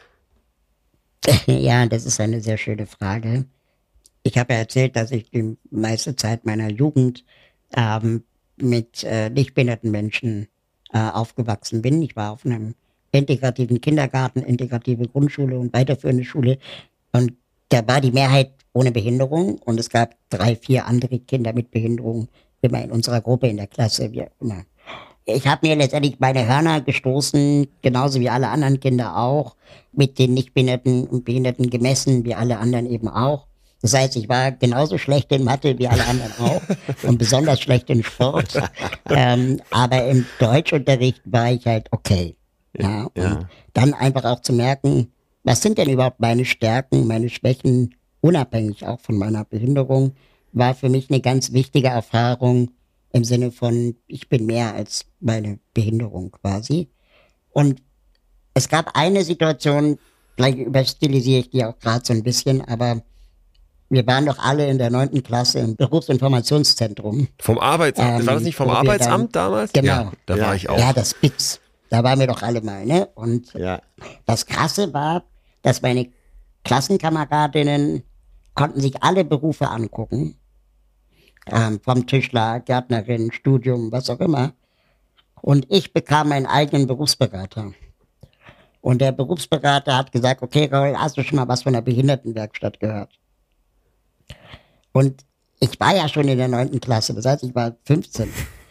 Ja, das ist eine sehr schöne Frage. Ich habe ja erzählt, dass ich die meiste Zeit meiner Jugend ähm, mit äh, nichtbehinderten Menschen äh, aufgewachsen bin. Ich war auf einem integrativen Kindergarten, integrative Grundschule und weiterführende Schule. Und da war die Mehrheit ohne Behinderung und es gab drei, vier andere Kinder mit Behinderung immer in unserer Gruppe, in der Klasse, wie auch immer. Ich habe mir letztendlich meine Hörner gestoßen, genauso wie alle anderen Kinder auch, mit den Nichtbehinderten und Behinderten gemessen, wie alle anderen eben auch. Das heißt, ich war genauso schlecht in Mathe wie alle anderen auch und besonders schlecht in Sport. ähm, aber im Deutschunterricht war ich halt okay. Ja, und Ja. dann einfach auch zu merken, was sind denn überhaupt meine Stärken, meine Schwächen, unabhängig auch von meiner Behinderung, war für mich eine ganz wichtige Erfahrung im Sinne von, ich bin mehr als meine Behinderung quasi. Und es gab eine Situation, vielleicht überstilisiere ich die auch gerade so ein bisschen, aber wir waren doch alle in der neunten Klasse im Berufsinformationszentrum. Vom Arbeitsamt? Ähm, war das nicht vom wo wir Arbeitsamt damals? Genau. Ja, da Ja. war ich auch. Ja, das B I Z. Da waren wir doch alle mal, ne? Und Ja. das Krasse war, dass meine Klassenkameradinnen konnten sich alle Berufe angucken. Ähm, vom Tischler, Gärtnerin, Studium, was auch immer. Und ich bekam meinen eigenen Berufsberater. Und der Berufsberater hat gesagt, okay, Raul, hast du schon mal was von der Behindertenwerkstatt gehört? Und ich war ja schon in der neunten Klasse, das heißt, ich war fünfzehn.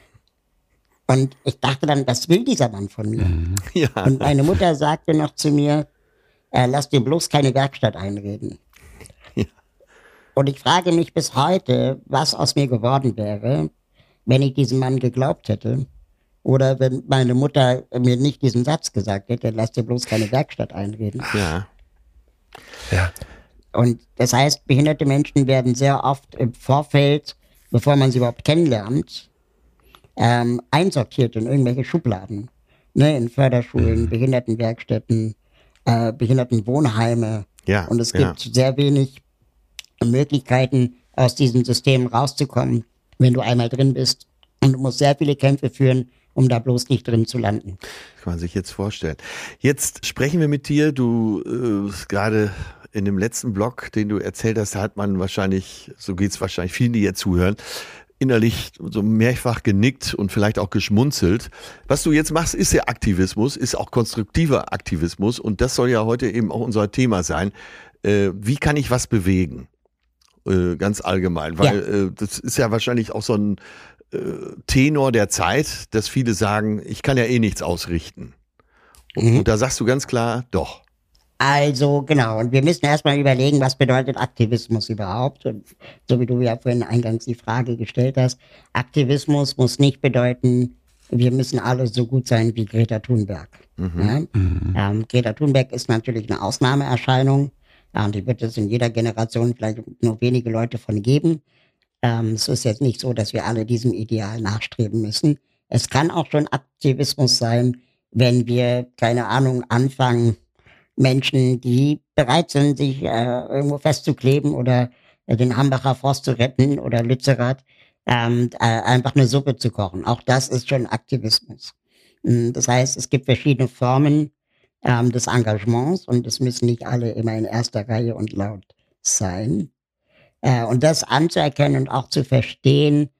Und ich dachte dann, was will dieser Mann von mir? Ja. Und meine Mutter sagte noch zu mir, äh, lass dir bloß keine Werkstatt einreden. Ja. Und ich frage mich bis heute, was aus mir geworden wäre, wenn ich diesem Mann geglaubt hätte. Oder wenn meine Mutter mir nicht diesen Satz gesagt hätte, lass dir bloß keine Werkstatt einreden. Ja. Ja. Und das heißt, behinderte Menschen werden sehr oft im Vorfeld, bevor man sie überhaupt kennenlernt, ähm, einsortiert in irgendwelche Schubladen. Ne, in Förderschulen, Behindertenwerkstätten, äh, Behindertenwohnheime. Ja, Und es ja. gibt sehr wenig Möglichkeiten, aus diesen Systemen rauszukommen, wenn du einmal drin bist. Und du musst sehr viele Kämpfe führen, um da bloß nicht drin zu landen. Das kann man sich jetzt vorstellen. Jetzt sprechen wir mit dir. Du äh, gerade in dem letzten Blog, den du erzählt hast, hat man wahrscheinlich, so geht's wahrscheinlich vielen, die jetzt zuhören, innerlich so mehrfach genickt und vielleicht auch geschmunzelt. Was du jetzt machst, ist ja Aktivismus, ist auch konstruktiver Aktivismus und das soll ja heute eben auch unser Thema sein. Äh, wie kann ich was bewegen? Äh, ganz allgemein, weil äh, das ist ja wahrscheinlich auch so ein äh, Tenor der Zeit, dass viele sagen, ich kann ja eh nichts ausrichten. Und, Mhm. und da sagst du ganz klar, doch. Also genau, und wir müssen erstmal überlegen, was bedeutet Aktivismus überhaupt. Und so wie du ja vorhin eingangs die Frage gestellt hast, Aktivismus muss nicht bedeuten, wir müssen alle so gut sein wie Greta Thunberg. Ja? Ähm, Greta Thunberg ist natürlich eine Ausnahmeerscheinung. Ja, und die wird es in jeder Generation vielleicht nur wenige Leute von geben. Ähm, es ist jetzt nicht so, dass wir alle diesem Ideal nachstreben müssen. Es kann auch schon Aktivismus sein, wenn wir, keine Ahnung, anfangen, Menschen, die bereit sind, sich äh, irgendwo festzukleben oder äh, den Hambacher Forst zu retten oder Lützerath, ähm, äh, einfach eine Suppe zu kochen. Auch das ist schon Aktivismus. Mm, Das heißt, es gibt verschiedene Formen ähm, des Engagements und es müssen nicht alle immer in erster Reihe und laut sein. Äh, und das anzuerkennen und auch zu verstehen,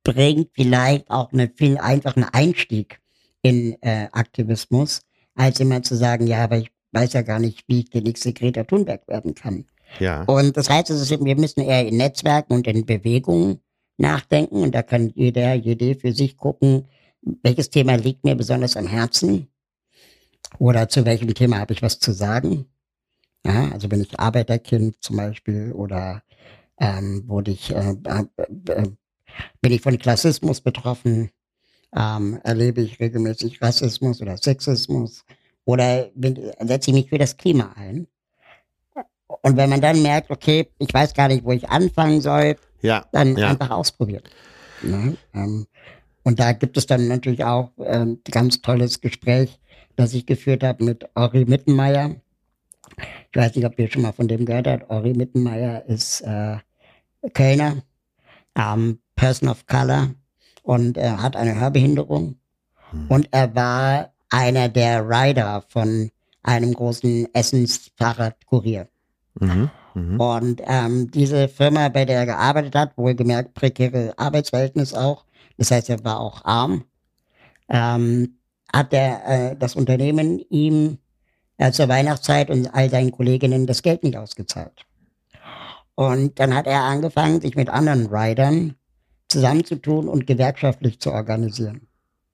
bringt vielleicht auch einen viel einfachen Einstieg in äh, Aktivismus, als immer zu sagen, ja, aber ich weiß ja gar nicht, wie ich die nächste Greta Thunberg werden kann. Ja. Und das heißt, es ist, wir müssen eher in Netzwerken und in Bewegungen nachdenken und da kann jeder, jede für sich gucken, welches Thema liegt mir besonders am Herzen oder zu welchem Thema habe ich was zu sagen. Ja, also bin ich Arbeiterkind zum Beispiel oder ähm, wurde ich, äh, äh, äh, bin ich von Klassismus betroffen, ähm, erlebe ich regelmäßig Rassismus oder Sexismus oder bin, setze ich mich für das Klima ein. Und wenn man dann merkt, okay, ich weiß gar nicht, wo ich anfangen soll, Ja. dann ja. einfach ausprobieren. Ne? Ähm, und da gibt es dann natürlich auch ähm, ein ganz tolles Gespräch, das ich geführt habe mit Ori Mittenmeier. Ich weiß nicht, ob ihr schon mal von dem gehört habt. Ori Mittenmeier ist äh, Kölner, ähm, Person of Color und er hat eine Hörbehinderung. Hm. Und er war einer der Rider von einem großen Essensfahrradkurier. Mhm. Mhm. Und ähm, diese Firma, bei der er gearbeitet hat, wohlgemerkt prekäre Arbeitsverhältnis auch, das heißt, er war auch arm, ähm, hat er äh, das Unternehmen ihm äh, zur Weihnachtszeit und all seinen Kolleginnen das Geld nicht ausgezahlt. Und dann hat er angefangen, sich mit anderen Riders zusammenzutun und gewerkschaftlich zu organisieren.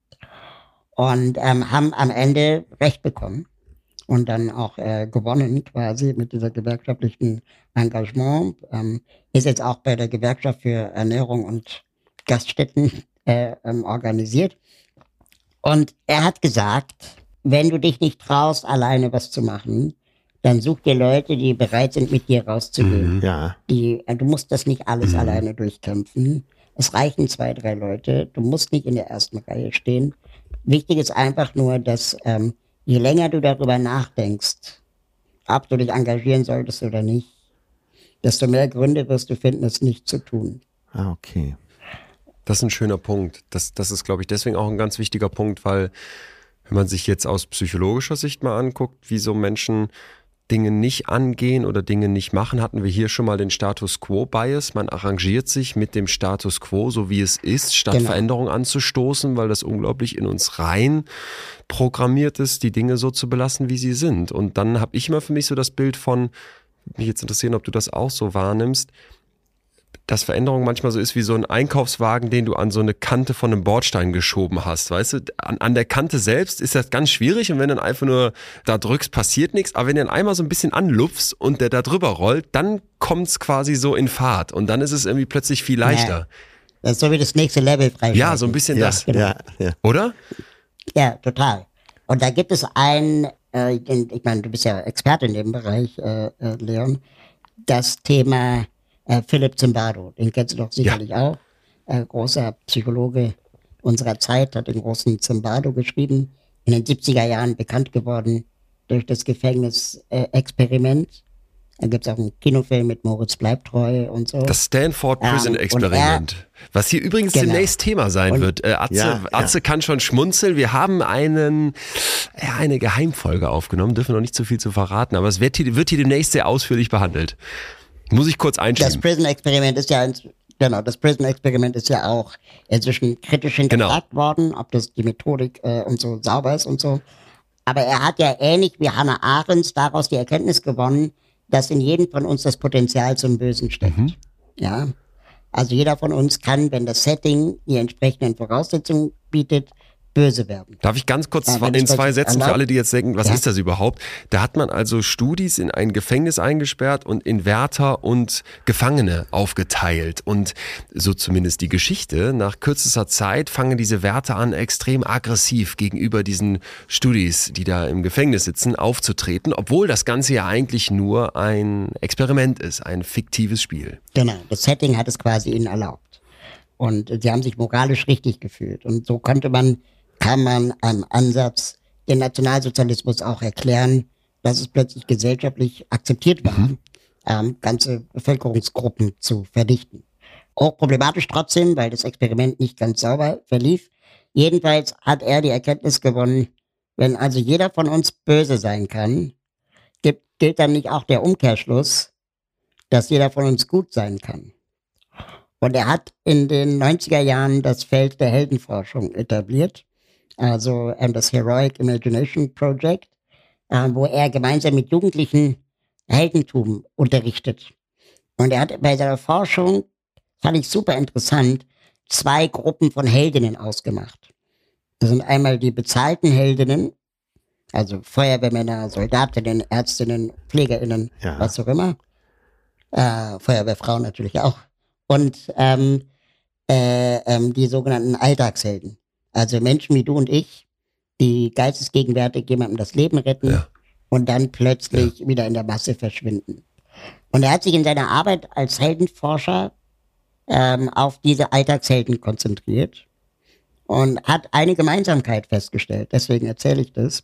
Und ähm, haben am Ende Recht bekommen. Und dann auch äh, gewonnen quasi mit dieser gewerkschaftlichen Engagement. Ähm, ist jetzt auch bei der Gewerkschaft für Ernährung und Gaststätten äh, ähm, organisiert. Und er hat gesagt, wenn du dich nicht traust, alleine was zu machen, dann such dir Leute, die bereit sind, mit dir rauszugehen. Mhm. Ja. Die, äh, du musst das nicht alles Mhm. alleine durchkämpfen. Es reichen zwei, drei Leute. Du musst nicht in der ersten Reihe stehen. Wichtig ist einfach nur, dass ähm, je länger du darüber nachdenkst, ob du dich engagieren solltest oder nicht, desto mehr Gründe wirst du finden, es nicht zu tun. Ah, okay. Das ist ein schöner Punkt. Das, das ist, glaube ich, deswegen auch ein ganz wichtiger Punkt, weil wenn man sich jetzt aus psychologischer Sicht mal anguckt, wie so Menschen Dinge nicht angehen oder Dinge nicht machen, hatten wir hier schon mal den Status Quo-Bias. Man arrangiert sich mit dem Status Quo, so wie es ist, statt Genau. Veränderung anzustoßen, weil das unglaublich in uns rein programmiert ist, die Dinge so zu belassen, wie sie sind. Und dann habe ich immer für mich so das Bild von, mich jetzt interessieren, ob du das auch so wahrnimmst, dass Veränderung manchmal so ist wie so ein Einkaufswagen, den du an so eine Kante von einem Bordstein geschoben hast, weißt du? An, an der Kante selbst ist das ganz schwierig und wenn du dann einfach nur da drückst, passiert nichts, aber wenn du dann einmal so ein bisschen anlupfst und der da drüber rollt, dann kommt's quasi so in Fahrt und dann ist es irgendwie plötzlich viel leichter. Das ist so wie das nächste Level freischalten. Ja, so ein bisschen Ja, das, ja, ja. oder? Ja, total. Und da gibt es einen, äh, den, ich meine, du bist ja Experte in dem Bereich, äh, äh, Leon, das Thema äh, Philipp Zimbardo, den kennst du doch sicherlich auch. Äh, großer Psychologe unserer Zeit, hat den großen Zimbardo geschrieben, in den siebziger Jahren bekannt geworden durch das Gefängnisexperiment. Äh, da gibt es auch einen Kinofilm mit Moritz Bleibtreu und so. Das Stanford Prison Ähm, und Experiment. Was hier übrigens Genau. demnächst Thema sein Und- wird. Äh, Atze, Ja, ja. Atze kann schon schmunzeln. Wir haben einen, ja, eine Geheimfolge aufgenommen, dürfen noch nicht zu viel zu verraten, aber es wird hier, wird hier demnächst sehr ausführlich behandelt. Muss ich kurz Das einschieben. Prison-Experiment ist ja, ins- genau, das Prison-Experiment ist ja auch inzwischen kritisch hinterfragt worden, ob das die Methodik äh, und so sauber ist und so. Aber er hat ja ähnlich wie Hannah Arendt daraus die Erkenntnis gewonnen, dass in jedem von uns das Potenzial zum Bösen steckt. Mhm. Ja. Also jeder von uns kann, wenn das Setting die entsprechenden Voraussetzungen bietet, böse werden. Darf ich ganz kurz Ja, wenn in ich zwei kurz Sätzen für erlaub- alle, die jetzt denken, was Ja. ist das überhaupt? Da hat man also Studis in ein Gefängnis eingesperrt und in Wärter und Gefangene aufgeteilt. Und so zumindest die Geschichte. Nach kürzester Zeit fangen diese Wärter an, extrem aggressiv gegenüber diesen Studis, die da im Gefängnis sitzen, aufzutreten. Obwohl das Ganze ja eigentlich nur ein Experiment ist, ein fiktives Spiel. Genau, das Setting hat es quasi ihnen erlaubt. Und äh, sie haben sich moralisch richtig gefühlt. Und so konnte man, kann man einem Ansatz den Nationalsozialismus auch erklären, dass es plötzlich gesellschaftlich akzeptiert war, Mhm. ähm, ganze Bevölkerungsgruppen zu verdichten. Auch problematisch trotzdem, weil das Experiment nicht ganz sauber verlief. Jedenfalls hat er die Erkenntnis gewonnen, wenn also jeder von uns böse sein kann, gibt, gilt dann nicht auch der Umkehrschluss, dass jeder von uns gut sein kann. Und er hat in den neunziger Jahren das Feld der Heldenforschung etabliert, also ähm, das Heroic Imagination Project, äh, wo er gemeinsam mit Jugendlichen Heldentum unterrichtet. Und er hat bei seiner Forschung, fand ich super interessant, zwei Gruppen von Heldinnen ausgemacht. Das sind einmal die bezahlten Heldinnen, also Feuerwehrmänner, Soldatinnen, Ärztinnen, PflegerInnen, Ja. was auch immer. Äh, Feuerwehrfrauen natürlich auch. Und ähm, äh, ähm, die sogenannten Alltagshelden. Also Menschen wie du und ich, die geistesgegenwärtig jemandem das Leben retten Ja. und dann plötzlich wieder in der Masse verschwinden. Und er hat sich in seiner Arbeit als Heldenforscher ähm, auf diese Alltagshelden konzentriert und hat eine Gemeinsamkeit festgestellt. Deswegen erzähle ich das.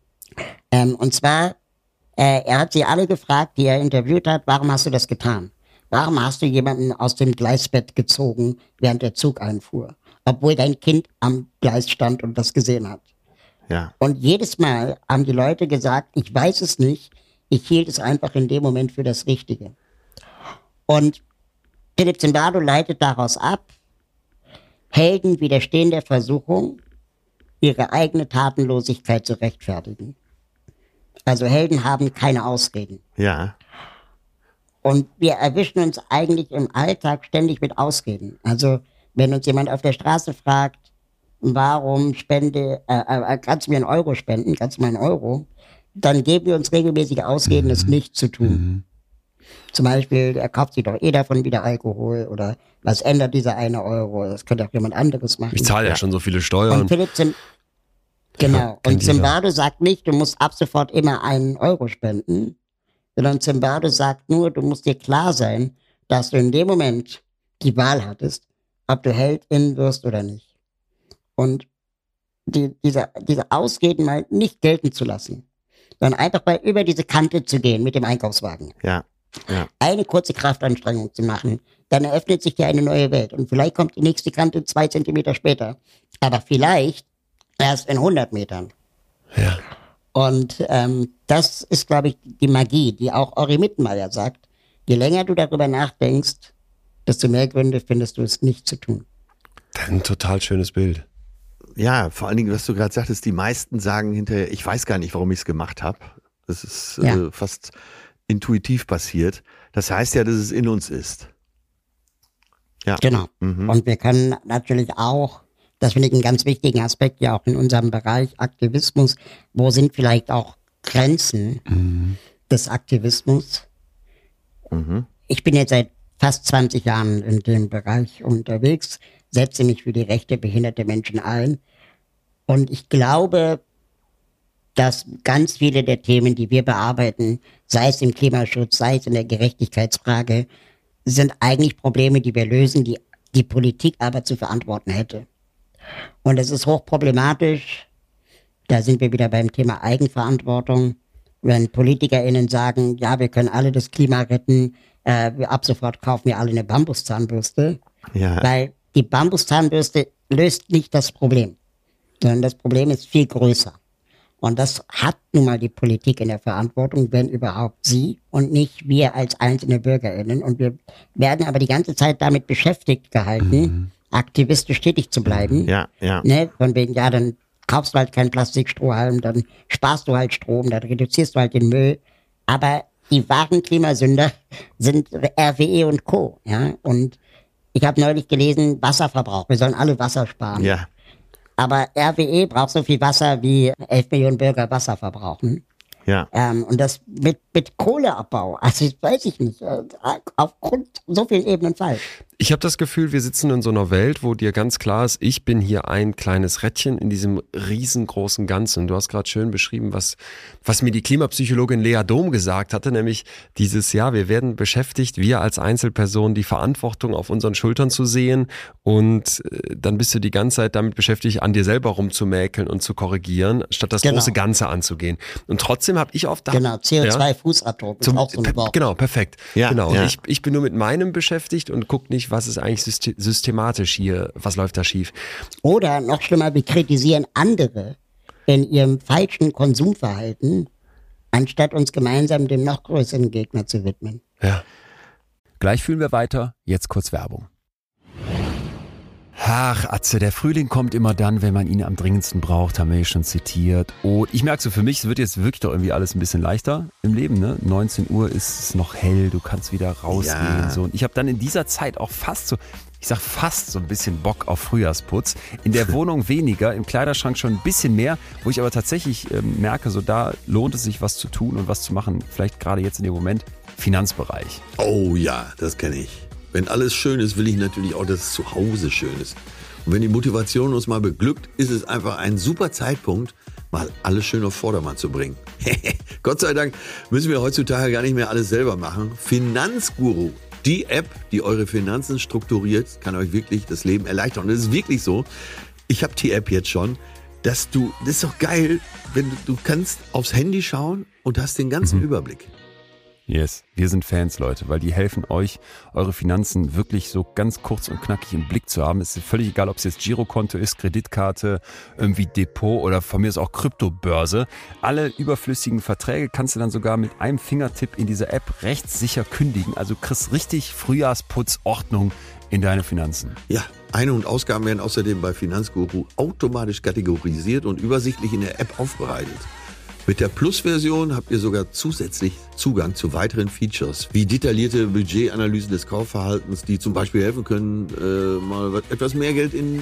Ähm, und zwar, äh, er hat sie alle gefragt, die er interviewt hat, warum hast du das getan? Warum hast du jemanden aus dem Gleisbett gezogen, während der Zug einfuhr? Obwohl dein Kind am Gleis stand und das gesehen hat. Ja. Und jedes Mal haben die Leute gesagt, ich weiß es nicht, ich hielt es einfach in dem Moment für das Richtige. Und Philipp Zimbardo leitet daraus ab, Helden widerstehen der Versuchung, ihre eigene Tatenlosigkeit zu rechtfertigen. Also Helden haben keine Ausreden. Ja. Und wir erwischen uns eigentlich im Alltag ständig mit Ausreden. Also wenn uns jemand auf der Straße fragt, warum spende, äh, äh, kannst du mir einen Euro spenden, kannst du mir einen Euro, dann geben wir uns regelmäßig Ausreden, es nicht zu tun. Mhm. Zum Beispiel, er kauft sich doch eh davon wieder Alkohol oder was ändert dieser eine Euro, das könnte auch jemand anderes machen. Ich zahle ja schon so viele Steuern. Und Philipp Zim genau. kennt Und jeder. Zimbardo sagt nicht, du musst ab sofort immer einen Euro spenden, sondern Zimbardo sagt nur, du musst dir klar sein, dass du in dem Moment die Wahl hattest, ob du Heldin wirst oder nicht. Und die, diese, diese Ausreden mal nicht gelten zu lassen, sondern einfach mal über diese Kante zu gehen mit dem Einkaufswagen. Ja. Ja. Eine kurze Kraftanstrengung zu machen, dann eröffnet sich dir eine neue Welt. Und vielleicht kommt die nächste Kante zwei Zentimeter später. Aber vielleicht erst in hundert Metern. Ja. Und ähm, das ist, glaube ich, die Magie, die auch Ori Mittenmeier sagt. Je länger du darüber nachdenkst, desto mehr Gründe findest du es nicht zu tun. Ein total schönes Bild. Ja, vor allen Dingen, was du gerade sagtest, die meisten sagen hinterher, ich weiß gar nicht, warum ich es gemacht habe. Das ist Ja. äh, fast intuitiv passiert. Das heißt ja, dass es in uns ist. Ja. Genau. Mhm. Und wir können natürlich auch, das finde ich einen ganz wichtigen Aspekt, ja auch in unserem Bereich Aktivismus, wo sind vielleicht auch Grenzen Mhm. des Aktivismus? Mhm. Ich bin jetzt seit fast zwanzig Jahren in dem Bereich unterwegs, setze mich für die Rechte behinderter Menschen ein. Und ich glaube, dass ganz viele der Themen, die wir bearbeiten, sei es im Klimaschutz, sei es in der Gerechtigkeitsfrage, sind eigentlich Probleme, die wir lösen, die die Politik aber zu verantworten hätte. Und es ist hochproblematisch, da sind wir wieder beim Thema Eigenverantwortung, wenn PolitikerInnen sagen, ja, wir können alle das Klima retten, äh, wir ab sofort kaufen wir alle eine Bambuszahnbürste, Ja. weil die Bambuszahnbürste löst nicht das Problem, sondern das Problem ist viel größer. Und das hat nun mal die Politik in der Verantwortung, wenn überhaupt sie und nicht wir als einzelne BürgerInnen. Und wir werden aber die ganze Zeit damit beschäftigt gehalten, Mhm. aktivistisch tätig zu bleiben. Ja, ja. Ne? Von wegen, ja, dann kaufst du halt keinen Plastikstrohhalm, dann sparst du halt Strom, dann reduzierst du halt den Müll. Aber die wahren Klimasünder sind R W E und Co. Ja? Und ich habe neulich gelesen, Wasserverbrauch. Wir sollen alle Wasser sparen. Ja. Aber R W E braucht so viel Wasser, wie elf Millionen Bürger Wasser verbrauchen. Ja. Ähm, und das mit, mit Kohleabbau, also das weiß ich nicht, äh, aufgrund so vielen Ebenen falsch. Ich habe das Gefühl, wir sitzen in so einer Welt, wo dir ganz klar ist, ich bin hier ein kleines Rädchen in diesem riesengroßen Ganzen. Und du hast gerade schön beschrieben, was, was mir die Klimapsychologin Lea Dom gesagt hatte, nämlich dieses Jahr, wir werden beschäftigt, wir als Einzelpersonen die Verantwortung auf unseren Schultern zu sehen und äh, dann bist du die ganze Zeit damit beschäftigt, an dir selber rumzumäkeln und zu korrigieren, statt das Genau. große Ganze anzugehen. Und trotzdem habe ich oft... Genau, C O zwei Fußabdruck ist Zum, auch so ein per, Wort. genau, perfekt. Ja, genau. ja. Und ich, ich bin nur mit meinem beschäftigt und gucke nicht, was ist eigentlich syste- systematisch hier, was läuft da schief. Oder noch schlimmer, wir kritisieren andere in ihrem falschen Konsumverhalten, anstatt uns gemeinsam dem noch größeren Gegner zu widmen. Ja. Gleich fühlen wir weiter, jetzt kurz Werbung. Ach, Atze, der Frühling kommt immer dann, wenn man ihn am dringendsten braucht, haben wir ja schon zitiert. Und ich merke so für mich, es wird jetzt wirklich doch irgendwie alles ein bisschen leichter im Leben, ne? neunzehn Uhr ist es noch hell, du kannst wieder rausgehen. Ja. So. Und ich habe dann in dieser Zeit auch fast so, ich sag fast so ein bisschen Bock auf Frühjahrsputz. In der Wohnung weniger, im Kleiderschrank schon ein bisschen mehr, wo ich aber tatsächlich ähm, merke, so da lohnt es sich was zu tun und was zu machen. Vielleicht gerade jetzt in dem Moment Finanzbereich. Oh ja, das kenne ich. Wenn alles schön ist, will ich natürlich auch, dass es zu Hause schön ist. Und wenn die Motivation uns mal beglückt, ist es einfach ein super Zeitpunkt, mal alles schön auf Vordermann zu bringen. Gott sei Dank müssen wir heutzutage gar nicht mehr alles selber machen. Finanzguru, die App, die eure Finanzen strukturiert, kann euch wirklich das Leben erleichtern. Und es ist wirklich so, ich habe die App jetzt schon, dass du, das ist doch geil, wenn du, du kannst aufs Handy schauen und hast den ganzen mhm. Überblick. Yes, wir sind Fans, Leute, weil die helfen euch, eure Finanzen wirklich so ganz kurz und knackig im Blick zu haben. Es ist völlig egal, ob es jetzt Girokonto ist, Kreditkarte, irgendwie Depot oder von mir ist auch Kryptobörse. Alle überflüssigen Verträge kannst du dann sogar mit einem Fingertipp in dieser App rechtssicher kündigen. Also kriegst richtig Frühjahrsputzordnung in deine Finanzen. Ja, Ein- und Ausgaben werden außerdem bei Finanzguru automatisch kategorisiert und übersichtlich in der App aufbereitet. Mit der Plus-Version habt ihr sogar zusätzlich Zugang zu weiteren Features, wie detaillierte Budgetanalysen des Kaufverhaltens, die zum Beispiel helfen können, äh, mal etwas mehr Geld in äh,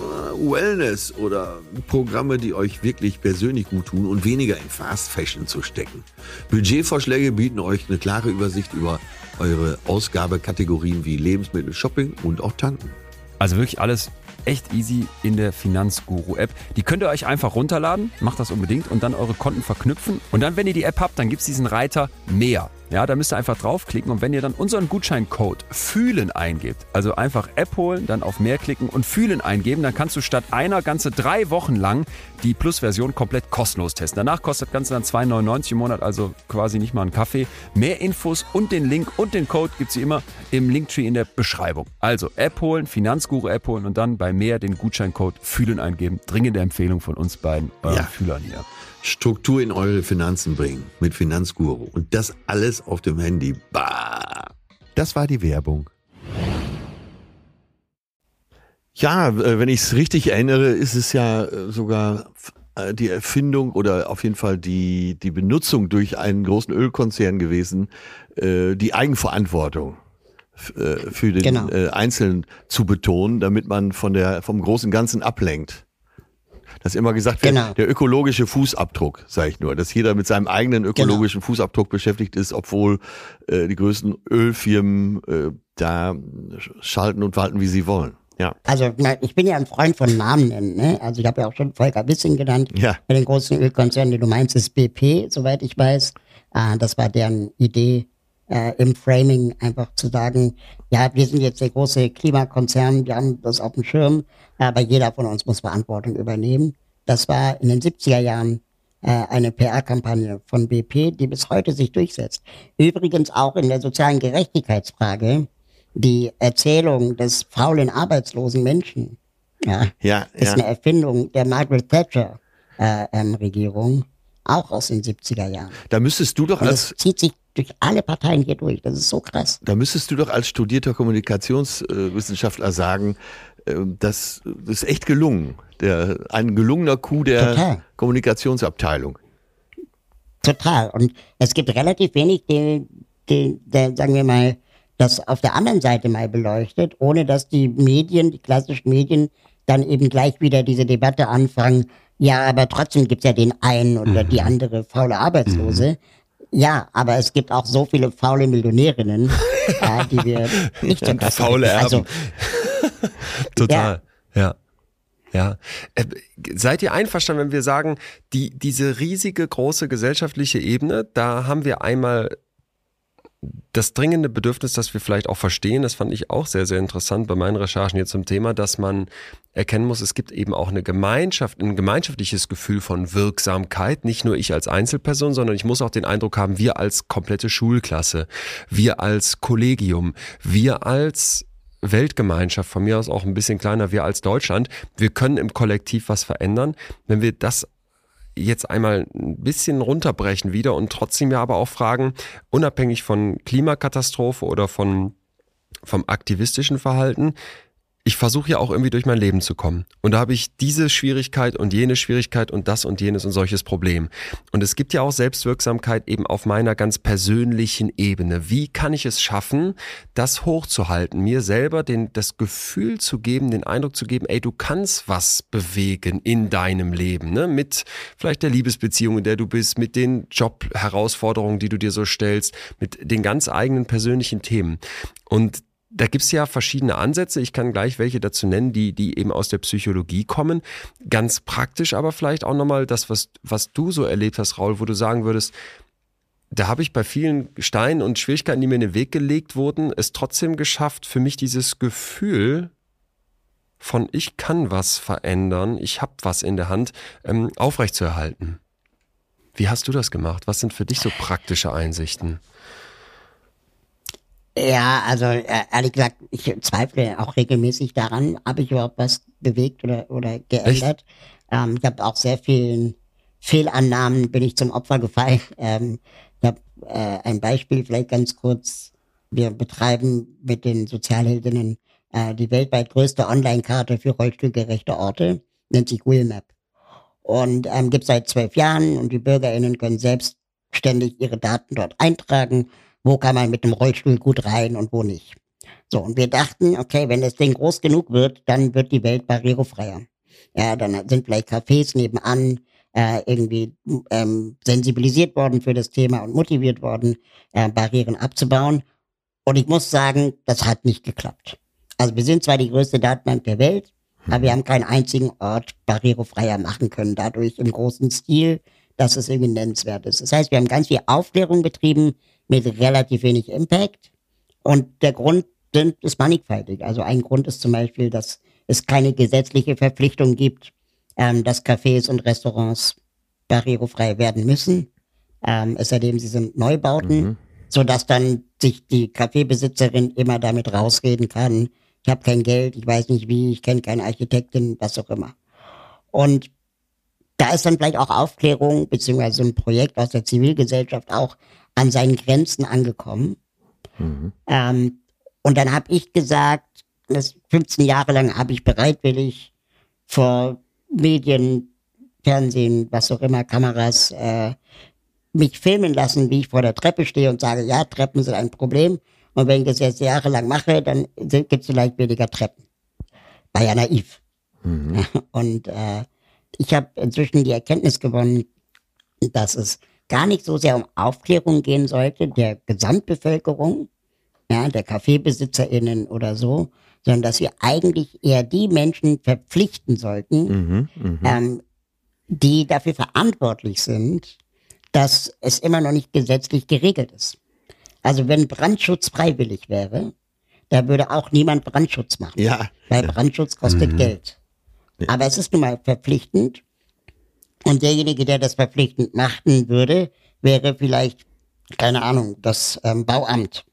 Wellness oder Programme, die euch wirklich persönlich gut tun und weniger in Fast Fashion zu stecken. Budgetvorschläge bieten euch eine klare Übersicht über eure Ausgabekategorien wie Lebensmittel, Shopping und auch Tanken. Also wirklich alles echt easy in der Finanzguru-App. Die könnt ihr euch einfach runterladen, macht das unbedingt und dann eure Konten verknüpfen. Und dann, wenn ihr die App habt, dann gibt es diesen Reiter mehr. Ja, da müsst ihr einfach draufklicken und wenn ihr dann unseren Gutscheincode FÜHLEN eingebt, also einfach App holen, dann auf mehr klicken und FÜHLEN eingeben, dann kannst du statt einer ganze drei Wochen lang die Plus-Version komplett kostenlos testen. Danach kostet das Ganze dann zwei neunundneunzig im Monat, also quasi nicht mal einen Kaffee. Mehr Infos und den Link und den Code gibt's wie immer im Linktree in der Beschreibung. Also App holen, Finanzguru-App holen und dann bei mehr den Gutscheincode FÜHLEN eingeben. Dringende Empfehlung von uns beiden, euren Ja. Fühlern hier. Struktur in eure Finanzen bringen mit Finanzguru. Und das alles auf dem Handy. Bah! Das war die Werbung. Ja, äh, wenn ich es richtig erinnere, ist es ja äh, sogar äh, die Erfindung oder auf jeden Fall die, die Benutzung durch einen großen Ölkonzern gewesen, äh, die Eigenverantwortung f- äh, für den Genau. äh, Einzelnen zu betonen, damit man von der, vom großen Ganzen ablenkt. Dass immer gesagt wird, Genau. der ökologische Fußabdruck, sage ich nur, dass jeder mit seinem eigenen ökologischen Fußabdruck beschäftigt ist, obwohl äh, die größten Ölfirmen äh, da schalten und walten, wie sie wollen. Ja, Also na, ich bin ja ein Freund von Namen nennen. Ne? Also ich habe ja auch schon Volker Wissing genannt. ja, Bei den großen Ölkonzernen, die du meinst, ist B P, soweit ich weiß. Ah, das war deren Idee äh, im Framing, einfach zu sagen, ja, wir sind jetzt der große Klimakonzern, wir haben das auf dem Schirm, aber jeder von uns muss Verantwortung übernehmen. Das war in den siebziger Jahren äh, eine P R-Kampagne von B P, die bis heute sich durchsetzt. Übrigens auch in der sozialen Gerechtigkeitsfrage, die Erzählung des faulen, arbeitslosen Menschen, ja, ja, ist ja. eine Erfindung der Margaret Thatcher äh, ähm, Regierung, auch aus den siebziger Jahren. Da müsstest du doch Und als das zieht sich durch alle Parteien hier durch. Das ist so krass. Da müsstest du doch als studierter Kommunikationswissenschaftler sagen, äh, das, das ist echt gelungen. Der, ein gelungener Coup der Total. Kommunikationsabteilung. Total. Und es gibt relativ wenig, die, die, der, sagen wir mal, das auf der anderen Seite mal beleuchtet, ohne dass die Medien, die klassischen Medien, dann eben gleich wieder diese Debatte anfangen, ja, aber trotzdem gibt's ja den einen oder die andere faule Arbeitslose. Ja, aber es gibt auch so viele faule Millionärinnen, äh, die wir nicht zum Kasten Faule geben. Erben. Also, Total, ja. Ja. Äh, seid ihr einverstanden, wenn wir sagen, die, diese riesige, große gesellschaftliche Ebene, da haben wir einmal das dringende Bedürfnis, das wir vielleicht auch verstehen, das fand ich auch sehr, sehr interessant bei meinen Recherchen hier zum Thema, dass man erkennen muss, es gibt eben auch eine Gemeinschaft, ein gemeinschaftliches Gefühl von Wirksamkeit, nicht nur ich als Einzelperson, sondern ich muss auch den Eindruck haben, wir als komplette Schulklasse, wir als Kollegium, wir als Weltgemeinschaft, von mir aus auch ein bisschen kleiner, wir als Deutschland, wir können im Kollektiv was verändern, wenn wir das jetzt einmal ein bisschen runterbrechen wieder und trotzdem ja aber auch fragen, unabhängig von Klimakatastrophe oder von, vom aktivistischen Verhalten, ich versuche ja auch irgendwie durch mein Leben zu kommen. Und da habe ich diese Schwierigkeit und jene Schwierigkeit und das und jenes und solches Problem. Und es gibt ja auch Selbstwirksamkeit eben auf meiner ganz persönlichen Ebene. Wie kann ich es schaffen, das hochzuhalten, mir selber den, das Gefühl zu geben, den Eindruck zu geben, ey, du kannst was bewegen in deinem Leben, ne? Mit vielleicht der Liebesbeziehung, in der du bist, mit den Jobherausforderungen, die du dir so stellst, mit den ganz eigenen persönlichen Themen. Und da gibt's ja verschiedene Ansätze. Ich kann gleich welche dazu nennen, die, die eben aus der Psychologie kommen. Ganz praktisch, aber vielleicht auch nochmal das, was, was du so erlebt hast, Raul, wo du sagen würdest, da habe ich bei vielen Steinen und Schwierigkeiten, die mir in den Weg gelegt wurden, es trotzdem geschafft, für mich dieses Gefühl von ich kann was verändern, ich habe was in der Hand, ähm, aufrechtzuerhalten. Wie hast du das gemacht? Was sind für dich so praktische Einsichten? Ja, also äh, ehrlich gesagt, ich zweifle auch regelmäßig daran, habe ich überhaupt was bewegt oder oder geändert. Ähm, ich habe auch sehr vielen Fehlannahmen bin ich zum Opfer gefallen. Ähm, ich habe äh, ein Beispiel vielleicht ganz kurz. Wir betreiben mit den Sozialheldinnen äh, die weltweit größte Online-Karte für rollstuhlgerechte Orte, nennt sich Wheelmap. Und ähm, gibt es seit zwölf Jahren und die BürgerInnen können selbstständig ihre Daten dort eintragen. Wo kann man mit dem Rollstuhl gut rein und wo nicht. So, und wir dachten, okay, wenn das Ding groß genug wird, dann wird die Welt barrierefreier. Ja, dann sind vielleicht Cafés nebenan äh, irgendwie ähm, sensibilisiert worden für das Thema und motiviert worden, äh, Barrieren abzubauen. Und ich muss sagen, das hat nicht geklappt. Also wir sind zwar die größte Datenbank der Welt, hm. aber wir haben keinen einzigen Ort barrierefreier machen können, dadurch im großen Stil, dass es irgendwie nennenswert ist. Das heißt, wir haben ganz viel Aufklärung betrieben, mit relativ wenig Impact. Und der Grund sind, ist mannigfaltig. Also ein Grund ist zum Beispiel, dass es keine gesetzliche Verpflichtung gibt, ähm, dass Cafés und Restaurants barrierefrei werden müssen. Ähm, es sei denn, sie sind Neubauten, mhm. sodass dann sich die Kaffeebesitzerin immer damit rausreden kann, ich habe kein Geld, ich weiß nicht wie, ich kenne keine Architektin, was auch immer. Und da ist dann vielleicht auch Aufklärung, beziehungsweise ein Projekt aus der Zivilgesellschaft auch an seinen Grenzen angekommen. Mhm. Ähm, und dann habe ich gesagt, das fünfzehn Jahre lang habe ich bereitwillig vor Medien, Fernsehen, was auch immer, Kameras, äh, mich filmen lassen, wie ich vor der Treppe stehe und sage, ja, Treppen sind ein Problem. Und wenn ich das jetzt jahrelang mache, dann gibt es vielleicht weniger Treppen. War ja naiv. Mhm. Und äh, ich habe inzwischen die Erkenntnis gewonnen, dass es gar nicht so sehr um Aufklärung gehen sollte, der Gesamtbevölkerung, ja, der KaffeebesitzerInnen oder so, sondern dass wir eigentlich eher die Menschen verpflichten sollten, mhm, ähm, die dafür verantwortlich sind, dass es immer noch nicht gesetzlich geregelt ist. Also wenn Brandschutz freiwillig wäre, da würde auch niemand Brandschutz machen, ja. weil Brandschutz kostet mhm. Geld. Ja. Aber es ist nun mal verpflichtend. Und derjenige, der das verpflichtend machen würde, wäre vielleicht, keine Ahnung, das ähm, Bauamt.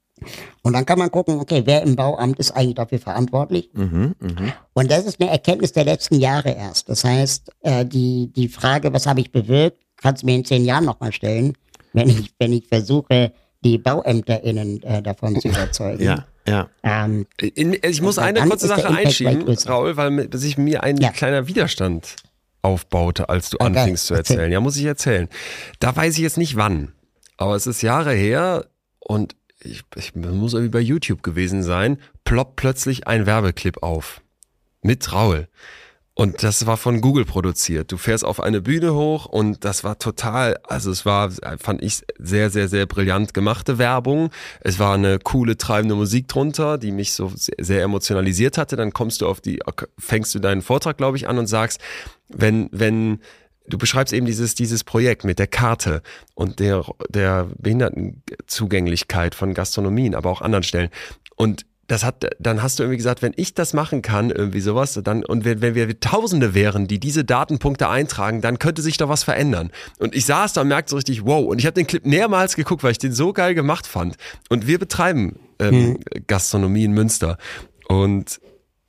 Und dann kann man gucken, okay, wer im Bauamt ist eigentlich dafür verantwortlich? Mhm, mh. Und das ist eine Erkenntnis der letzten Jahre erst. Das heißt, äh, die die Frage, was habe ich bewirkt, kannst du mir in zehn Jahren nochmal stellen, wenn ich wenn ich versuche, die BauämterInnen äh, davon zu überzeugen. Ja, ja. Ähm, in, ich muss eine kurze Sache einschieben, Raul, weil sich mir ein ja. kleiner Widerstand aufbaute, als du okay. anfingst zu erzählen. Ja, muss ich erzählen. Da weiß ich jetzt nicht wann, aber es ist Jahre her und ich, ich muss irgendwie bei YouTube gewesen sein, ploppt plötzlich ein Werbeclip auf. Mit Raul. Und das war von Google produziert. Du fährst auf eine Bühne hoch und das war total, also es war, fand ich, sehr, sehr, sehr brillant gemachte Werbung. Es war eine coole, treibende Musik drunter, die mich so sehr emotionalisiert hatte. Dann kommst du auf die, fängst du deinen Vortrag, glaube ich, an und sagst, wenn, wenn, du beschreibst eben dieses, dieses Projekt mit der Karte und der, der Behindertenzugänglichkeit von Gastronomien, aber auch anderen Stellen. Und das hat, dann hast du irgendwie gesagt, wenn ich das machen kann, irgendwie sowas, dann, und wenn, wenn wir Tausende wären, die diese Datenpunkte eintragen, dann könnte sich doch was verändern. Und ich saß da und merkte so richtig, wow, und ich habe den Clip mehrmals geguckt, weil ich den so geil gemacht fand. Und wir betreiben ähm, mhm. Gastronomie in Münster. Und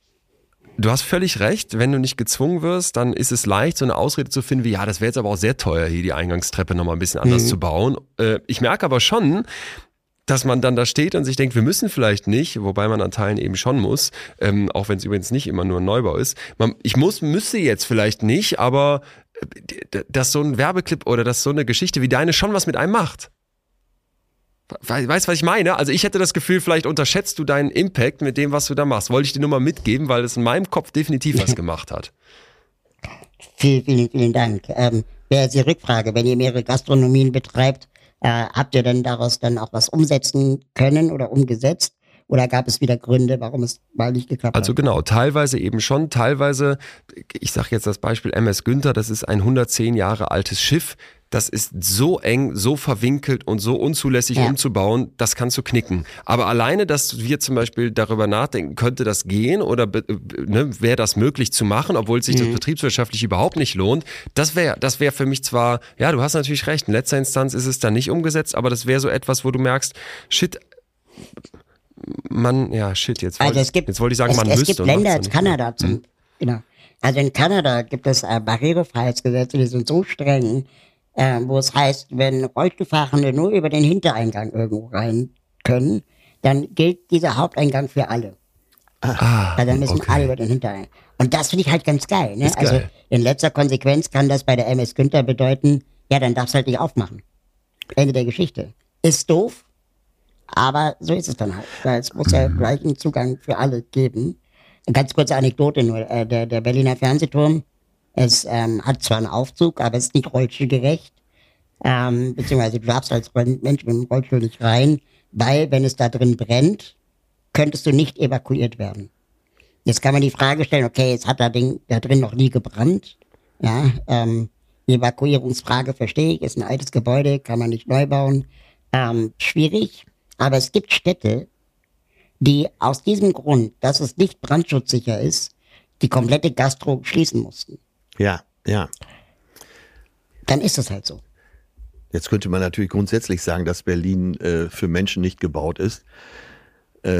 du hast völlig recht, wenn du nicht gezwungen wirst, dann ist es leicht, so eine Ausrede zu finden wie, ja, das wäre jetzt aber auch sehr teuer, hier die Eingangstreppe nochmal ein bisschen anders mhm. zu bauen. Äh, ich merke aber schon, dass man dann da steht und sich denkt, wir müssen vielleicht nicht, wobei man an Teilen eben schon muss, ähm, auch wenn es übrigens nicht immer nur ein Neubau ist. Man, ich muss, müsste jetzt vielleicht nicht, aber dass so ein Werbeclip oder dass so eine Geschichte wie deine schon was mit einem macht. Weißt du, was ich meine? Also ich hätte das Gefühl, vielleicht unterschätzt du deinen Impact mit dem, was du da machst. Wollte ich dir nur mal mitgeben, weil es in meinem Kopf definitiv was gemacht hat. Vielen, vielen, vielen Dank. Ähm, wäre jetzt die Rückfrage, wenn ihr mehrere Gastronomien betreibt, äh, habt ihr denn daraus dann auch was umsetzen können oder umgesetzt? Oder gab es wieder Gründe, warum es mal nicht geklappt hat? Also genau, teilweise eben schon, teilweise, ich sage jetzt das Beispiel M S Günther, das ist ein hundertzehn Jahre altes Schiff, das ist so eng, so verwinkelt und so unzulässig ja. umzubauen, das kannst du knicken. Aber alleine, dass wir zum Beispiel darüber nachdenken, könnte das gehen oder ne, wäre das möglich zu machen, obwohl sich mhm. das betriebswirtschaftlich überhaupt nicht lohnt, das wäre das wäre für mich zwar, ja, du hast natürlich recht, in letzter Instanz ist es dann nicht umgesetzt, aber das wäre so etwas, wo du merkst, shit, man, ja, shit, jetzt wollte also jetzt wollt ich sagen, es, man es müsste. Es gibt Länder als Kanada, zum, hm. genau. Also in Kanada gibt es äh, Barrierefreiheitsgesetze, die sind so streng, äh, wo es heißt, wenn Rollstuhlfahrende nur über den Hintereingang irgendwo rein können, dann gilt dieser Haupteingang für alle. Ah, also dann müssen okay. alle über den Hintereingang. Und das finde ich halt ganz geil. Ne? Ist geil. Also in letzter Konsequenz kann das bei der M S Günther bedeuten, ja, dann darfst du halt nicht aufmachen. Ende der Geschichte. Ist doof, aber so ist es dann halt. Weil es muss ja gleichen Zugang für alle geben. Eine ganz kurze Anekdote nur. Äh, der, der Berliner Fernsehturm, es ähm, hat zwar einen Aufzug, aber es ist nicht rollstuhlgerecht. Ähm, beziehungsweise du darfst als Mensch mit dem Rollstuhl nicht rein, weil wenn es da drin brennt, könntest du nicht evakuiert werden. Jetzt kann man die Frage stellen, okay, jetzt hat da, Ding, da drin noch nie gebrannt. Ja, ähm, die Evakuierungsfrage verstehe ich, ist ein altes Gebäude, kann man nicht neu bauen. Ähm, schwierig. Aber es gibt Städte, die aus diesem Grund, dass es nicht brandschutzsicher ist, die komplette Gastro schließen mussten. Ja, ja. Dann ist es halt so. Jetzt könnte man natürlich grundsätzlich sagen, dass Berlin äh, für Menschen nicht gebaut ist. Äh,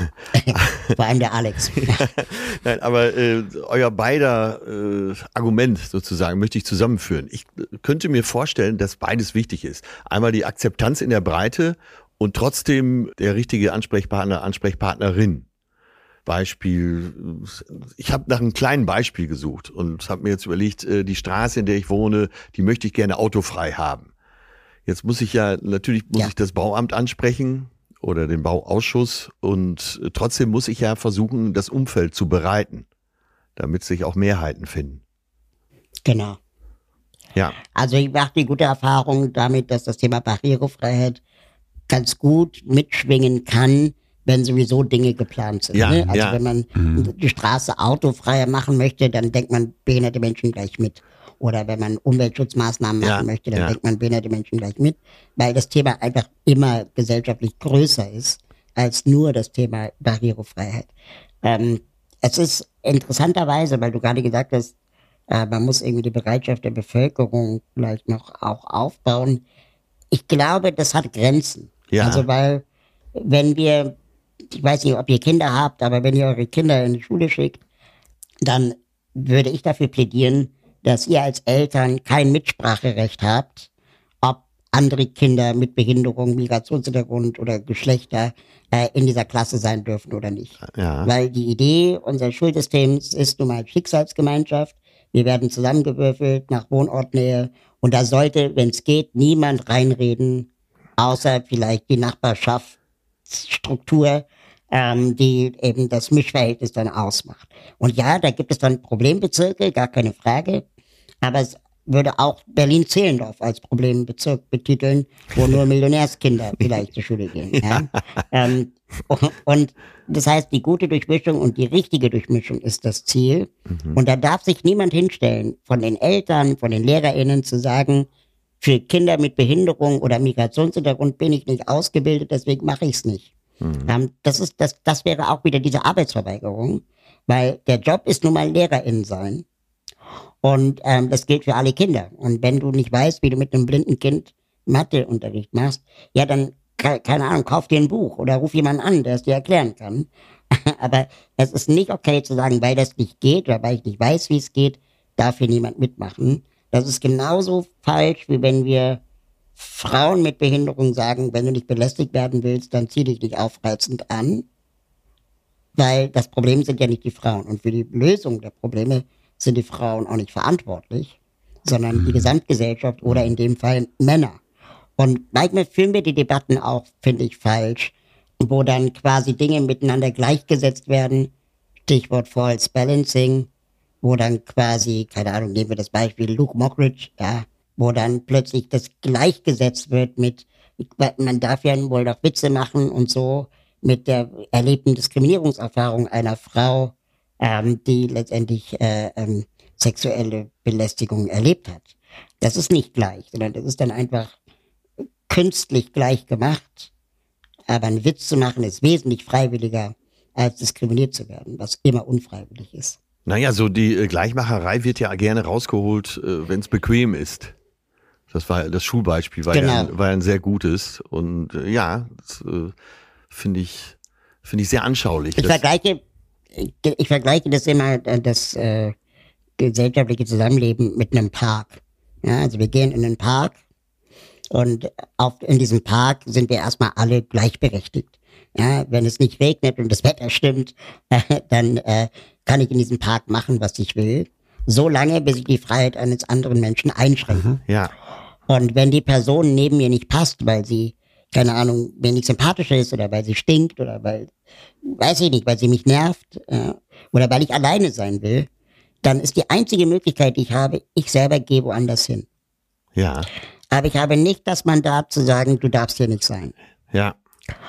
Vor allem der Alex. Nein, aber äh, euer beider äh, Argument sozusagen möchte ich zusammenführen. Ich äh, könnte mir vorstellen, dass beides wichtig ist. Einmal die Akzeptanz in der Breite und trotzdem der richtige Ansprechpartner, Ansprechpartnerin. Beispiel, ich habe nach einem kleinen Beispiel gesucht und habe mir jetzt überlegt, die Straße, in der ich wohne, die möchte ich gerne autofrei haben. Jetzt muss ich ja, natürlich muss ja. ich das Bauamt ansprechen oder den Bauausschuss und trotzdem muss ich ja versuchen, das Umfeld zu bereiten, damit sich auch Mehrheiten finden. Genau. Ja. Also ich mache die gute Erfahrung damit, dass das Thema Barrierefreiheit ganz gut mitschwingen kann, wenn sowieso Dinge geplant sind. Ja, ne? Also ja. wenn man mhm. die Straße autofreier machen möchte, dann denkt man behinderte Menschen gleich mit. Oder wenn man Umweltschutzmaßnahmen machen ja, möchte, dann ja. denkt man behinderte Menschen gleich mit. Weil das Thema einfach immer gesellschaftlich größer ist als nur das Thema Barrierefreiheit. Ähm, es ist interessanterweise, weil du gerade gesagt hast, äh, man muss irgendwie die Bereitschaft der Bevölkerung vielleicht noch auch aufbauen. Ich glaube, das hat Grenzen. Ja. Also weil, wenn wir, ich weiß nicht, ob ihr Kinder habt, aber wenn ihr eure Kinder in die Schule schickt, dann würde ich dafür plädieren, dass ihr als Eltern kein Mitspracherecht habt, ob andere Kinder mit Behinderung, Migrationshintergrund oder Geschlechter äh, in dieser Klasse sein dürfen oder nicht. Ja. Weil die Idee unseres Schulsystems ist nun mal Schicksalsgemeinschaft. Wir werden zusammengewürfelt nach Wohnortnähe und da sollte, wenn es geht, niemand reinreden, außer vielleicht die Nachbarschaftsstruktur, ähm, die eben das Mischverhältnis dann ausmacht. Und ja, da gibt es dann Problembezirke, gar keine Frage, aber es würde auch Berlin-Zehlendorf als Problembezirk betiteln, wo nur Millionärskinder vielleicht zur Schule gehen. Ja? ähm, und das heißt, die gute Durchmischung und die richtige Durchmischung ist das Ziel. Mhm. Und da darf sich niemand hinstellen, von den Eltern, von den LehrerInnen zu sagen, für Kinder mit Behinderung oder Migrationshintergrund bin ich nicht ausgebildet, deswegen mache ich es nicht. Mhm. Ähm, das ist, das, das wäre auch wieder diese Arbeitsverweigerung, weil der Job ist nun mal LehrerInnen sein. Und ähm, das gilt für alle Kinder. Und wenn du nicht weißt, wie du mit einem blinden Kind Matheunterricht machst, ja dann, keine Ahnung, kauf dir ein Buch oder ruf jemanden an, der es dir erklären kann. Aber es ist nicht okay zu sagen, weil das nicht geht oder weil ich nicht weiß, wie es geht, darf hier niemand mitmachen. Das ist genauso falsch, wie wenn wir Frauen mit Behinderung sagen, wenn du nicht belästigt werden willst, dann zieh dich nicht aufreizend an, weil das Problem sind ja nicht die Frauen. Und für die Lösung der Probleme sind die Frauen auch nicht verantwortlich, sondern die Gesamtgesellschaft oder in dem Fall Männer. Und manchmal führen wir die Debatten auch, finde ich, falsch, wo dann quasi Dinge miteinander gleichgesetzt werden, Stichwort False Balancing, wo dann quasi, keine Ahnung, nehmen wir das Beispiel Luke Mockridge, ja, wo dann plötzlich das gleichgesetzt wird mit, man darf ja wohl doch Witze machen und so, mit der erlebten Diskriminierungserfahrung einer Frau, ähm, die letztendlich äh, ähm, sexuelle Belästigung erlebt hat. Das ist nicht gleich, sondern das ist dann einfach künstlich gleich gemacht. Aber einen Witz zu machen ist wesentlich freiwilliger, als diskriminiert zu werden, was immer unfreiwillig ist. Naja, so die äh, Gleichmacherei wird ja gerne rausgeholt, äh, wenn es bequem ist. Das war das Schulbeispiel, war, Genau. ja, ein, war ein sehr gutes. Und äh, ja, das äh, finde ich, finde ich sehr anschaulich. Ich Das- vergleiche, ich, ich vergleiche das immer, äh, das äh, gesellschaftliche Zusammenleben mit einem Park. Ja, also wir gehen in den Park und auf, in diesem Park sind wir erstmal alle gleichberechtigt. Ja, wenn es nicht regnet und das Wetter stimmt, äh, dann äh, kann ich in diesem Park machen, was ich will. So lange, bis ich die Freiheit eines anderen Menschen einschränke. ja, Und wenn die Person neben mir nicht passt, weil sie, keine Ahnung, mir nicht sympathisch ist oder weil sie stinkt oder weil, weiß ich nicht, weil sie mich nervt äh, oder weil ich alleine sein will, dann ist die einzige Möglichkeit, die ich habe, ich selber gehe woanders hin. ja, Aber ich habe nicht das Mandat zu sagen, du darfst hier nicht sein. ja,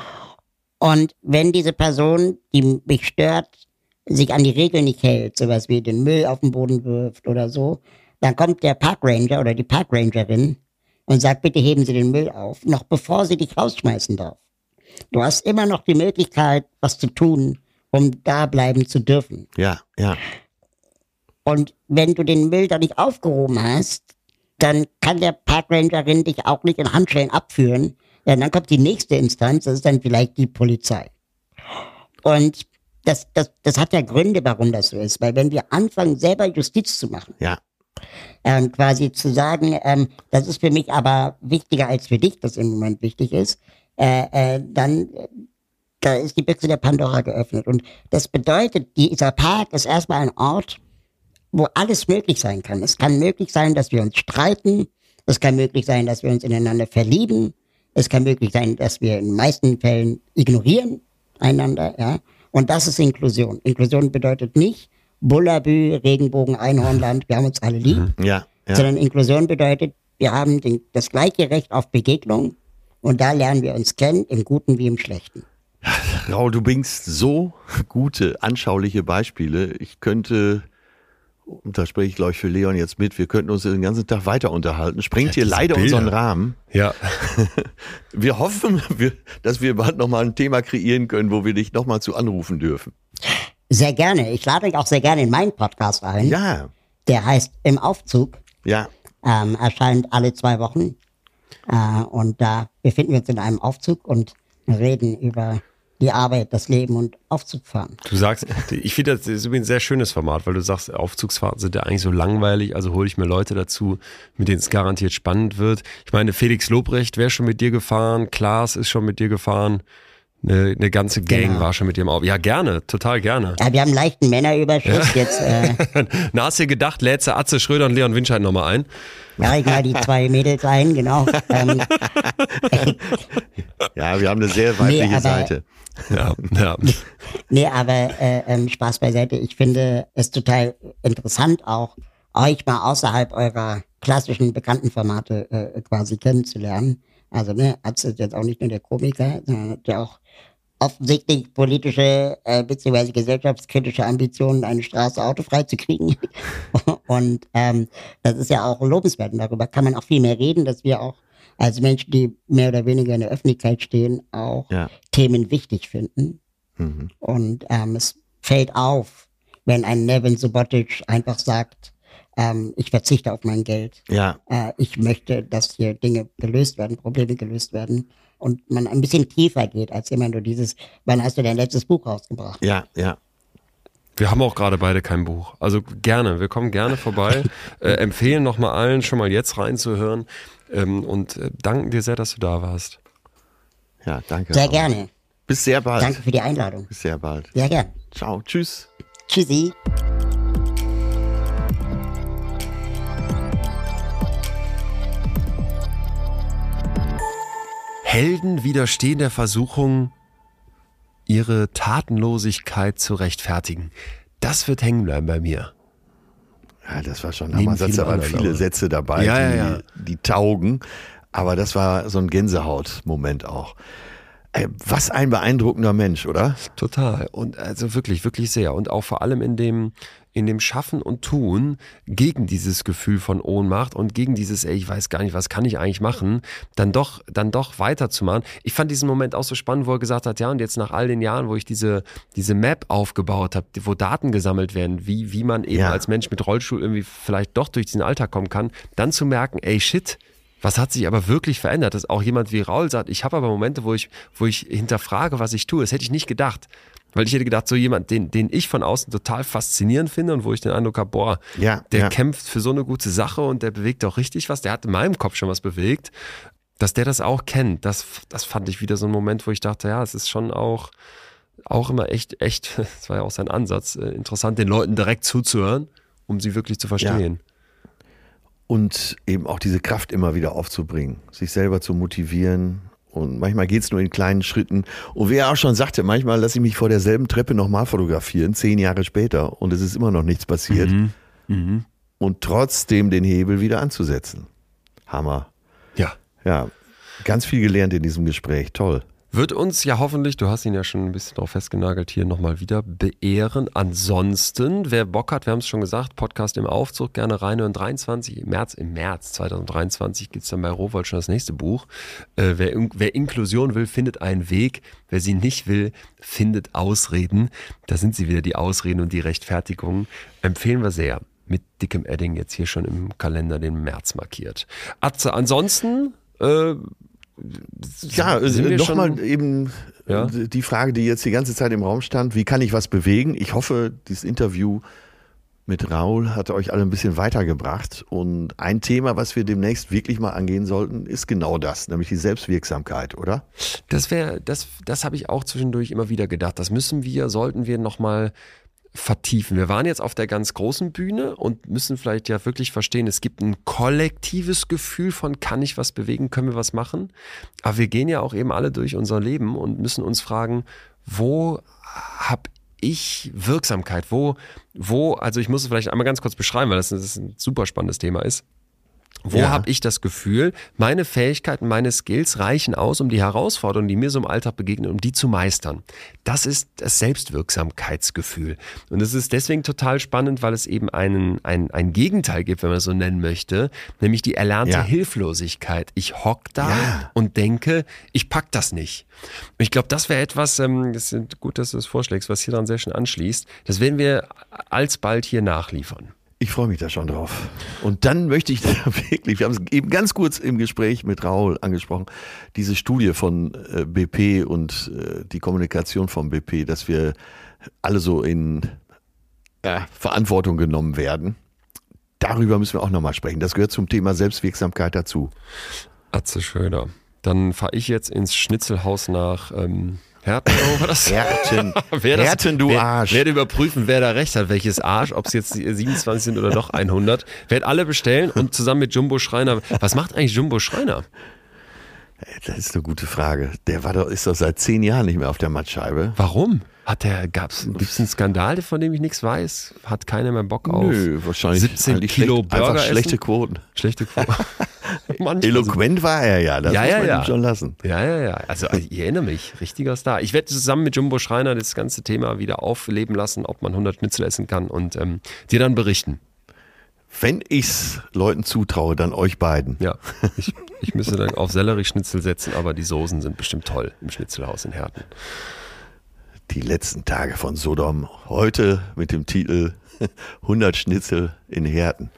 Und wenn diese Person, die mich stört, sich an die Regeln nicht hält, sowas wie den Müll auf den Boden wirft oder so, dann kommt der Parkranger oder die Parkrangerin und sagt, bitte heben Sie den Müll auf, noch bevor sie dich rausschmeißen darf. Du hast immer noch die Möglichkeit, was zu tun, um da bleiben zu dürfen. ja, ja, Und wenn du den Müll da nicht aufgehoben hast, dann kann der Parkrangerin dich auch nicht in Handschellen abführen. Ja, dann kommt die nächste Instanz, das ist dann vielleicht die Polizei. Und das, das, das hat ja Gründe, warum das so ist. Weil wenn wir anfangen, selber Justiz zu machen, ja, ähm, quasi zu sagen, ähm, das ist für mich aber wichtiger als für dich, das im Moment wichtig ist, äh, äh, dann äh, da ist die Büchse der Pandora geöffnet. Und das bedeutet, dieser Park ist erstmal ein Ort, wo alles möglich sein kann. Es kann möglich sein, dass wir uns streiten. Es kann möglich sein, dass wir uns ineinander verlieben. Es kann möglich sein, dass wir in den meisten Fällen ignorieren einander, ja. Und das ist Inklusion. Inklusion bedeutet nicht Bullabü, Regenbogen, Einhornland, wir haben uns alle lieb, ja, ja. sondern Inklusion bedeutet, wir haben den, das gleiche Recht auf Begegnung und da lernen wir uns kennen, im Guten wie im Schlechten. Raul, du bringst so gute, anschauliche Beispiele. Ich könnte, und da spreche ich glaube ich für Leon jetzt mit, wir könnten uns den ganzen Tag weiter unterhalten. Sprengt hier diese leider Bilder. unseren Rahmen. Ja. Wir hoffen, wir, dass wir bald nochmal ein Thema kreieren können, wo wir dich nochmal zu anrufen dürfen. Sehr gerne. Ich lade euch auch sehr gerne in meinen Podcast ein. Ja, Der heißt Im Aufzug. ja, Ähm, erscheint alle zwei Wochen. Äh, und da befinden wir uns in einem Aufzug und reden über die Arbeit, das Leben und Aufzugfahren. Du sagst, ich finde, das ist übrigens ein sehr schönes Format, weil du sagst, Aufzugsfahrten sind ja eigentlich so langweilig, also hole ich mir Leute dazu, mit denen es garantiert spannend wird. Ich meine, Felix Lobrecht wäre schon mit dir gefahren, Klaas ist schon mit dir gefahren, eine, eine ganze Gang Genau. war schon mit dir im Auto. Ja, gerne, total gerne. Ja, wir haben einen leichten Männerüberschuss. Jetzt äh, Na, hast du dir gedacht, lädst du Atze Schröder und Leon Winscheid nochmal ein? mache ich mal die zwei Mädels ein, genau. Ähm, ja, wir haben eine sehr weibliche Nee, aber- Seite. Ja, ja. Nee, aber äh, ähm, Spaß beiseite. Ich finde es total interessant auch, euch mal außerhalb eurer klassischen bekannten Formate äh, quasi kennenzulernen. Also, ne, Atze ist jetzt auch nicht nur der Komiker, sondern hat ja auch offensichtlich politische äh, bzw. gesellschaftskritische Ambitionen, eine Straße autofrei zu kriegen. Und ähm, das ist ja auch lobenswert. Und darüber kann man auch viel mehr reden, dass wir auch als Menschen, die mehr oder weniger in der Öffentlichkeit stehen, auch Ja. Themen wichtig finden. Mhm. Und ähm, es fällt auf, wenn ein Nevin Subotic einfach sagt, ähm, ich verzichte auf mein Geld. Ja, Äh, ich möchte, dass hier Dinge gelöst werden, Probleme gelöst werden. Und man ein bisschen tiefer geht, als immer nur dieses, wann hast du dein letztes Buch rausgebracht? ja, ja. Wir haben auch gerade beide kein Buch. Also gerne, wir kommen gerne vorbei. äh, empfehlen nochmal allen, schon mal jetzt reinzuhören. ähm, und äh, danken dir sehr, dass du da warst. Ja, danke. Sehr gerne. Bis sehr bald. Danke für die Einladung. Bis sehr bald. Sehr gern. Ciao. Tschüss. Tschüssi. Helden widerstehen der Versuchung, ihre Tatenlosigkeit zu rechtfertigen. Das wird hängen bleiben bei mir. Ja, das war schon ein Neben Hammersatz, vielen da waren anderen, viele aber- Sätze dabei, Ja, ja, die, ja. die taugen. Aber das war so ein Gänsehaut-Moment auch. Ey, was ein beeindruckender Mensch, oder? Total. Und also wirklich, wirklich sehr. Und auch vor allem in dem, in dem Schaffen und Tun gegen dieses Gefühl von Ohnmacht und gegen dieses, ey, ich weiß gar nicht, was kann ich eigentlich machen, dann doch, dann doch weiterzumachen. Ich fand diesen Moment auch so spannend, wo er gesagt hat, ja, und jetzt nach all den Jahren, wo ich diese, diese Map aufgebaut habe, wo Daten gesammelt werden, wie, wie man eben Ja. als Mensch mit Rollstuhl irgendwie vielleicht doch durch diesen Alltag kommen kann, dann zu merken, ey, shit, was hat sich aber wirklich verändert? Dass auch jemand wie Raul sagt, ich habe aber Momente, wo ich, wo ich hinterfrage, was ich tue. Das hätte ich nicht gedacht. Weil ich hätte gedacht, so jemand, den, den ich von außen total faszinierend finde und wo ich den Eindruck habe, boah, Ja, der ja. kämpft für so eine gute Sache und der bewegt auch richtig was. Der hat in meinem Kopf schon was bewegt. Dass der das auch kennt, das, das fand ich wieder so ein Moment, wo ich dachte, ja, es ist schon auch, auch immer echt, echt, das war ja auch sein Ansatz, äh, interessant, den Leuten direkt zuzuhören, um sie wirklich zu verstehen. Und eben auch diese Kraft immer wieder aufzubringen, sich selber zu motivieren. Und manchmal geht es nur in kleinen Schritten. Und wie er auch schon sagte, manchmal lasse ich mich vor derselben Treppe nochmal fotografieren, zehn Jahre später. Und es ist immer noch nichts passiert. Mhm. Mhm. Und trotzdem den Hebel wieder anzusetzen. Hammer. Ja. Ja, ganz viel gelernt in diesem Gespräch. Toll. Wird uns ja hoffentlich, du hast ihn ja schon ein bisschen drauf festgenagelt, hier nochmal wieder beehren. Ansonsten, wer Bock hat, wir haben es schon gesagt, Podcast im Aufzug, gerne reinhören. dreiundzwanzig im März, im März zweitausenddreiundzwanzig gibt es dann bei Rowohlt schon das nächste Buch. Äh, wer, wer Inklusion will, findet einen Weg. Wer sie nicht will, findet Ausreden. Da sind sie wieder, die Ausreden und die Rechtfertigungen. Empfehlen wir sehr. Mit dickem Edding jetzt hier schon im Kalender den März markiert. Atze, ansonsten... Äh, Ja, Sind wir nochmal schon- eben Ja? äh, die Frage, die jetzt die ganze Zeit im Raum stand, wie kann ich was bewegen? Ich hoffe, dieses Interview mit Raul hat euch alle ein bisschen weitergebracht. Und ein Thema, was wir demnächst wirklich mal angehen sollten, ist genau das, nämlich die Selbstwirksamkeit, oder? Das wäre, das, das habe ich auch zwischendurch immer wieder gedacht. Das müssen wir, sollten wir nochmal vertiefen. Wir waren jetzt auf der ganz großen Bühne und müssen vielleicht ja wirklich verstehen, es gibt ein kollektives Gefühl von, kann ich was bewegen, können wir was machen? Aber wir gehen ja auch eben alle durch unser Leben und müssen uns fragen, wo habe ich Wirksamkeit? Wo, wo, also ich muss es vielleicht einmal ganz kurz beschreiben, weil das, das ein super spannendes Thema ist. Wo Ja. habe ich das Gefühl, meine Fähigkeiten, meine Skills reichen aus, um die Herausforderungen, die mir so im Alltag begegnen, um die zu meistern? Das ist das Selbstwirksamkeitsgefühl. Und es ist deswegen total spannend, weil es eben einen, ein, ein Gegenteil gibt, wenn man es so nennen möchte, nämlich die erlernte Ja. Hilflosigkeit. Ich hock da Ja. und denke, ich pack das nicht. Und ich glaube, das wäre etwas, ähm, das ist gut, dass du das vorschlägst, was hier dran sehr schön anschließt. Das werden wir alsbald hier nachliefern. Ich freue mich da schon drauf. Und dann möchte ich da wirklich, wir haben es eben ganz kurz im Gespräch mit Raul angesprochen, diese Studie von äh, B P und äh, die Kommunikation von B P, dass wir alle so in äh, Verantwortung genommen werden. Darüber müssen wir auch nochmal sprechen. Das gehört zum Thema Selbstwirksamkeit dazu. Atze Schröder. Dann fahre ich jetzt ins Schnitzelhaus nach ähm, Herten. Oh, war das? Härten, Wer das- Härten, du wer, Arsch. Werde überprüfen, wer da recht hat, welches Arsch, ob es jetzt siebenundzwanzig sind oder doch hundert. Werd alle bestellen und zusammen mit Jumbo Schreiner. Was macht eigentlich Jumbo Schreiner? Das ist eine gute Frage. Der war doch, ist doch seit zehn Jahren nicht mehr auf der Mattscheibe. Warum? Hat der, gab's, gibt's einen Skandal, von dem ich nichts weiß? Hat keiner mehr Bock auf? Nö, wahrscheinlich siebzehn eigentlich Kilo schlecht, Burger einfach essen? schlechte Quoten. Schlechte Quote. Manchmal Eloquent war er ja, das Ja, muss ja, man ja. ihm schon lassen. Ja, ja, ja. Also ich erinnere mich, richtiger Star. Ich werde zusammen mit Jumbo Schreiner das ganze Thema wieder aufleben lassen, ob man hundert Schnitzel essen kann und ähm, dir dann berichten. Wenn ich's Leuten zutraue, dann euch beiden. Ja, ich, ich müsste dann auf Sellerieschnitzel setzen, aber die Soßen sind bestimmt toll im Schnitzelhaus in Herten. Die letzten Tage von Sodom. Heute mit dem Titel hundert Schnitzel in Herten.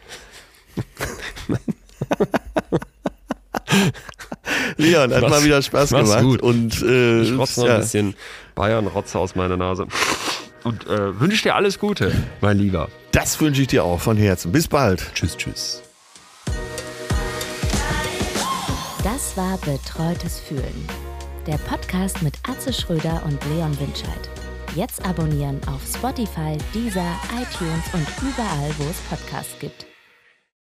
Leon, hat Mach's- mal wieder Spaß mach's gemacht. gut. Und, äh, Ich rotze noch ja, ein bisschen Bayern-Rotze aus meiner Nase. Und äh, wünsche dir alles Gute, mein Lieber. das wünsche ich dir auch von Herzen. Bis bald. Tschüss, tschüss. Das war Betreutes Fühlen. Der Podcast mit Atze Schröder und Leon Winscheid. Jetzt abonnieren auf Spotify, Deezer, iTunes und überall, wo es Podcasts gibt.